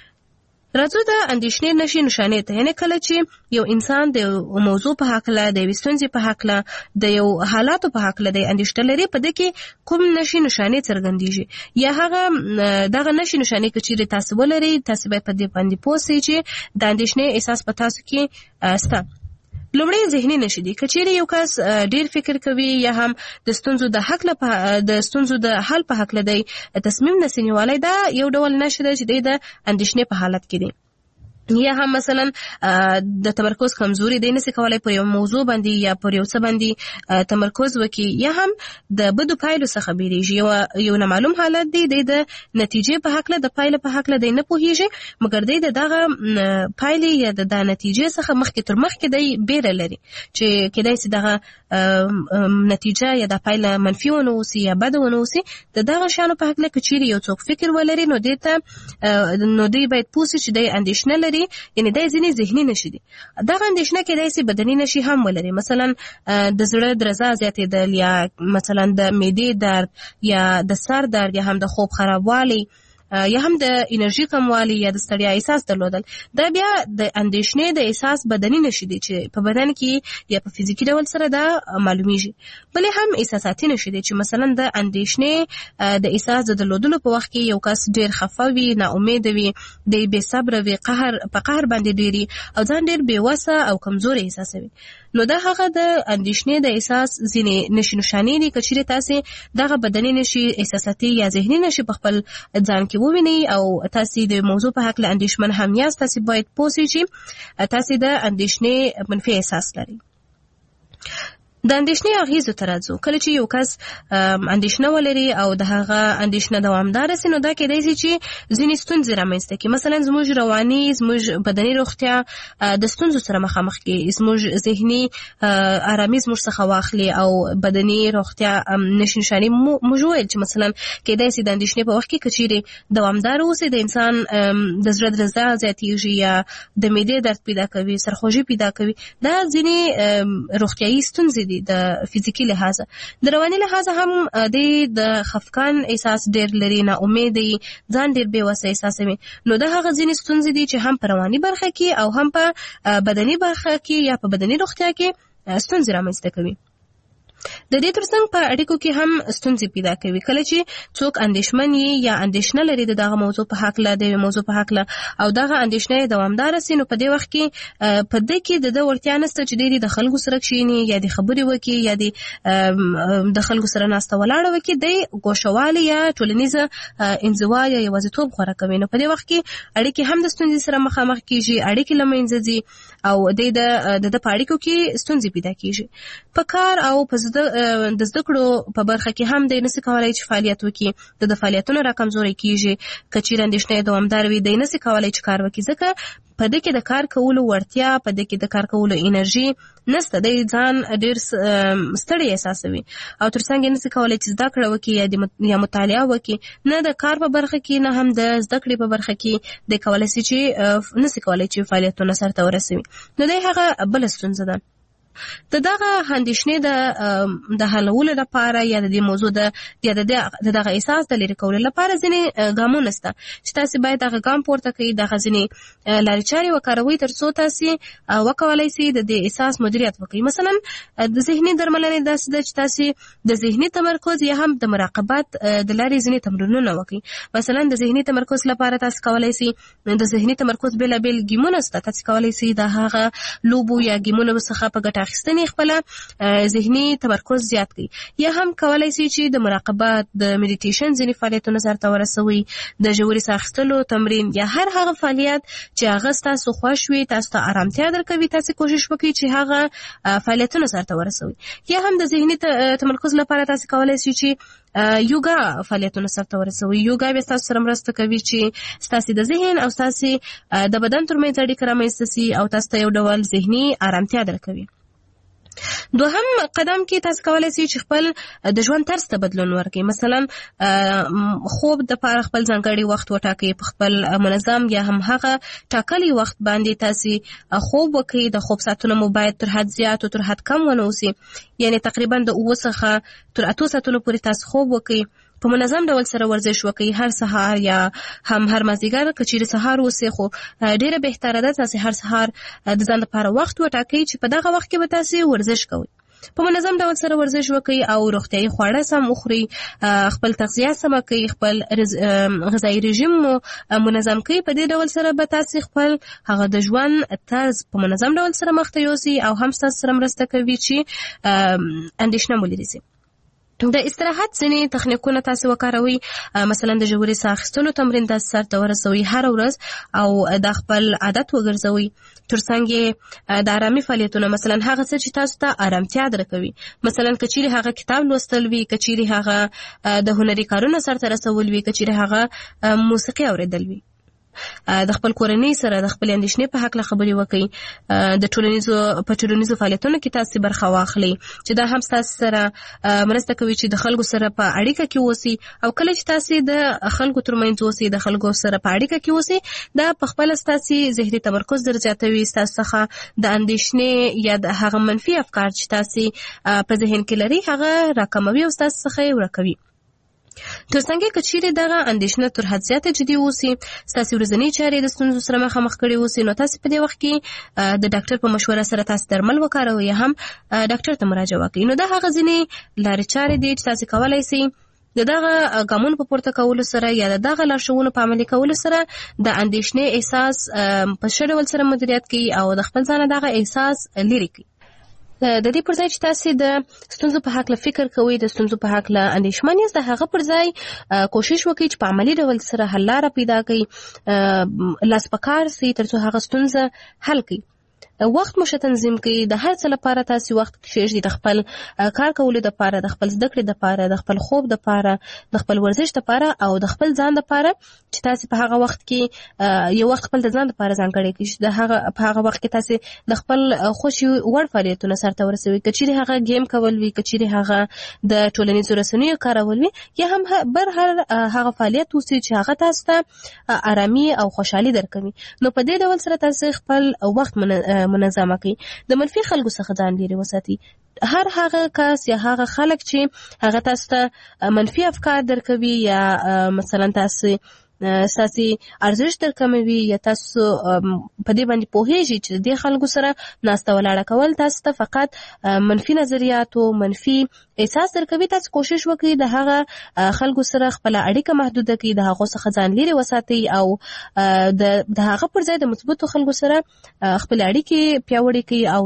راځو د اندېښنې نښې نښانې ته. یعنی کله چې یو انسان د موضوع په هکله، د یوې ستونزې په هکله، د یو حالاتو په هکله د اندېښنه لري، په دې کې کوم نښې نښانې څرګندېږي یا هغه دغه نښې نښانې که چیرې تاسو ولرئ، تاسو باید په دې باندې پوه شئ چې د اندېښنې احساس په تاسو کې شته. لومړی ذهني نښې دي. که چیرې یو کس ډېر فکر کوي یا هم د ستونزو د حق له د ستونزو د حل په هکله دی تصمیم نسي نیولی، دا یو ډول نښه ده چې دی د اندېښنې په حالت کې دی. یا هم مثلا د تمرکز کمزوري دی، نسي کولای پر یو موضوع باندې یا پر یو څه باندې تمرکز وکړي، یا هم د بدو پایلو څخه بیریږي. یو یو نامعلوم حالت دی، دی د نتیجې په هکله، د پایلو په هکله دی نه پوهیږي، مګر دی د دغه پایلې یا د نتیجې څخه مخکې تر مخکې دی بیره لري چې کېدای شي دغه نتیجه یا د پایله منفي ونه اوسي یا بده ونه اوسي. د دغه شیانو په هکله که چیرې یو څوک فکر ولري، نو دی ته نو دی باید پوه شي چې دی اندېښنه لري، یعنی دا ځینې ذهني نښې دي. دغه اندېښنه کېدای شي بدني نښې هم ولري، مثلا د زړه درزا زیاتېدل یا مثلا د معدې درد یا د سر درد یا هم د خوب خرابوالی یا هم د انرژي کموالی یا د ستړیا احساس درلودل، دا بیا د اندېښنې د احساس بدني نشي دی چې په بدن کې یا په فزیکي ډول سره دا معلومیږي. بلې هم احساساتي نشي دی چې مثلا د اندېښنې د احساس د درلودلو په وخت کې یو کس ډیر خفه وي، نا امید وي، د بې صبر وي، قهر په قهر باندې ډیری او ځان ډیر بې وسه او کمزوري احساسوي. نو دا هغه د اندېښنې د احساس ځینې نشي نشانې دي که چیرې تاسې دغه بدني نشي احساساتي یا ذهني نشي په خپل ځان کې ووینئ او تاسې د موضوع په هکله اندېښمن هم یاست، تاسې باید پوه سئ چې تاسې د اندېښنې منفي احساس لرئ. د اندېښنې اغېزو ته راځو. کله چې یو کس اندېښنه ولري او د هغه اندېښنه دوامداره سي، نو دا کېدای سي چې ځینې ستونزې رامنځته کړي. مثلا زموږ رواني، زموږ بدني روغتیا د ستونزو سره مخامخ کړي، زموږ ذهني ارامي زموږ څخه واخلي او بدني روغتیا نشي نشانې موږ وویل چې مثلا کېدای سي د اندېښنې په وخت کې که چیرې دوامداره اوسي، د انسان د زړه درزا زیاتېږي یا د معدې درد پیدا کوي، سرخوږي پیدا کوي. دا ځینې روغتیایي ستونزې د فزیکی لحاظ. د رواني لحاظ هم د خفقان احساس ډیر لري، نا امید دی، ځان ډیر بې وسه احساسوي. نو دا هغه ځینې ستونزې دي چې هم په رواني برخه کې او هم په بدني برخه کې یا په بدني روغتیا کې ستونزې رامنځته کوي. د دې ترڅنګ په اړیکو کې هم ستونزې پیدا کوي. کله چې څوک اندېښمن وي یا اندېښنه لري د دغه موضوع په هکله، د موضوع په هکله او دغه اندېښنه دوامداره سي، نو په دې وخت کې په دې کې د وړتیا نشته چې ډېری د خلکو سره کښېني یا د خبرې وکړي یا د خلکو سره ناسته ولاړه وکړي، د ګوښهوالي یا ټولنیزه انزوا یا یوازیتوب غوره کوي. نو په دې وخت کې اړیکې هم د ستونزې سره مخامخ کېږي، اړیکې له منځه ځي او د د په اړیکو کې ستونزې پیدا کېږي. په کار او په د زده کړو په برخه کې هم دی نسي کولای چې فعالیت وکړي، د فعالیتونو راکمزوري کېږي. که چیرې اندېښنه دوامداره وي، دی نسي کولای چې کار وکړي، ځکه په دې کې د کار کولو وړتیا، په دې کې د کار کولو انرژي نشته، دی ځان ډېر ستړی احساسوي او ترڅنګ یې نسي کولای چې زده کړه وکړي یا مطالعه وکړي. نه د کار په برخه کې نه هم د زده کړې په برخه کې دی کولای سي چې نسي کولای چې فعالیتونه سرته ورسوي. نو دی هغه بله ستونزه ده. د دغه اندېښنې د د حلولو لپاره یا د دې موضوع د یا د دغه احساس د لرې کولو لپاره ځینې ګامونه شته چې تاسې باید دغه ګام پورته کړئ، دغه ځینې لارې چارې وکاروئ تر څو تاسې وکولای سئ د دې احساس مدیریت وکړئ. مثلا د ذهني درملنې داسې ده چې تاسې د ذهني تمرکز یا هم د مراقبت د لارې ځینې تمرینونه وکړئ. مثلا د ذهني تمرکز لپاره تاسې کولای سئ د ذهني تمرکز بېلابېل ګیمونه شته، تاسې کولای سئ د هغه لوبو یا ګیمونو څخه په ګټه اخیستنې خپله ذهني تمرکز زیات کړي. یا هم کولای سي چې د مراقبت، د میډیټیشن ځینې فعالیتونه سرته ورسوي، د ژورې ساه اخیستلو تمرین یا هر هغه فعالیت چې هغه ستاسو خوښ وي، تاسو ته ارامتیا درکوي، تاسې کوشش وکړئ چې هغه فعالیتونه سرته ورسوي. یا هم د ذهني تمرکز لپاره تاسې کولای سي چې یوګا فعالیتونه سرته ورسوي. یوګا به تاسو سره مرسته کوي چې تاسو د ذهن او تاسو د بدن ترمنځ اړیکه رامنځته سي او تاسو ته یو ډول ذهني ارامتیا درکوي. دوهم قدم کې تاسو کولای شئ چې خپل د ژوند طرز ته بدلون ورکړئ. مثلا خوب د پاره خپل ځانګړي وخت وټاکئ، په خپل منظم یا هم هغه ټاکلي وخت باندې تاسو خوب وکړئ. د خوب ساعتونه مو باید تر حد زیات او تر حد کم ونه اوسي، یعنی تقریبا د اوه څخه تر اتو ساعتونو پورې تاسو خوب وکړئ. په منظم ډول سره ورزش وکړئ، هر سهار یا هم هر مازدیګر. که چیرې سهار اوسئ خو ډیره بهتره ده تاسو هر سهار د ځان لپاره وخت وټاکئ چې په دغه وخت کې به تاسو ورزش کوئ. په منظم ډول سره ورزش وکړئ او روغتیایي خواړه سم وخورئ، خپل تغذیه سمه کړئ، خپل غذایي رژیم مو منظم کړئ. په دې ډول سره به تاسو خپل هغه د ژوند طرز په منظم ډول سره مخ ته یوسئ او هم تاسو سره مرسته کوي چې اندېښنه مو لرې شي. د استراحت ځینې تخنیکونه تاسو وکاروئ. مثلا د ژورې ساه اخیستلو تمرین تاسو سرته ورسوئ هره ورځ او د خپل عادت وګرځوئ. ترڅنګ یې د ارامي فعالیتونه، مثلا هغه څه چې تاسو ته ارامتیا درکوي، مثلا که چیرې هغه کتاب لوستل وي، که چیرې هغه د هنري کارونو سرته رسول وي، که چیرې هغه موسیقي اوریدل وي. د خپل کورنۍ سره د خپل اندېښنې په هکله خبرې وکړئ. د ټولنیزو په ټولنیزو فعالیتونو کې تاسو برخه واخلئ چې دا هم تاسو سره مرسته کوي چې د خلکو سره په اړیکه کې اوسئ. او کله چې تاسو د خلکو ترمنځ اوسئ، د خلکو سره په اړیکه کې اوسئ، دا په خپل تاسو ذهني تمرکز در زیاتوي، تاسو څخه د اندېښنې یا د هغه منفي افکار چې تاسو په ذهن کې لري هغه راکموي او تاسو څخه یې ورکوي. ترڅنګ کچېرې دغه اندېښنه تر حد زیاته جدي اوسي، ستاسو ورځنی چارې د ستونزو سره مخامخ کړي اوسي، نو تاسو په دې وخت کې د ډاکټر په مشوره سره تاسو درمل وکاروئ یا هم ډاکټر ته مراجعه وکړئ. نو دا هغه ځینې لارې چارې دي چې تاسو کولای شئ د دغه ګامونو په پورته کولو سره یا د دغه لارښوونو په عملي کولو سره د اندېښنې احساس په ښه ډول سره مدیریت کړئ او د خپل ځان دغه احساس لرې کړئ. د دې پر ځای چې تاسو د ستونزو په حق له فکر کوئ، د ستونزو په حق له اندېښمن یاست، د هغه پر ځای کوشش وکړئ چې په عملي ډول سره حل لاره پیدا کړئ، لاس په کار سئ ترڅو هغه ستونزه حل کړئ. وخت مو تنظیم کړئ، د هر څه لپاره تاسو وخت کښېږدئ، د خپل کار کولو لپاره، د خپل زده کړې لپاره، د خپل خوب لپاره، د خپل ورزش لپاره او د خپل ځان لپاره چې تاسو په هغه وخت کې یو وخت خپل د ځان لپاره ځانګړی کړئ چې د هغه په هغه وخت کې تاسو د خپل خوښي وړ فعالیتونه سرته ورسوئ، کچېرې هغه گیم کول وي، کچېرې هغه د ټولنیزو رسنیو کارول وي، یا هم بر هر هغه فعالیت اوسي چې هغه تاسو ته آرامي او خوشحالي درکوي. نو په دې ډول سره تاسو خپل وخت منظمه کړئ. د منفي خلکو څخه ځان لرې وساتئ. هر هغه کس یا هغه خلک چې هغه تاسو ته منفي افکار درکوي یا مثلا تاسو ساسي ارزښت درکموي یا تاسو په دې باندې پوهیږئ چې د خلکو سره ناسته ولاړه کول تاسو ته فقط منفي نظریات او منفي احساس درکوي، تاسو کوشش وکړئ د هغه خلکو سره خپل اړیکه محدوده کړئ، د هغه څخه ځان لرې وساتئ او د هغه پر ځای د مثبتو خلکو سره خپل اړیکې پیاوړې کړئ او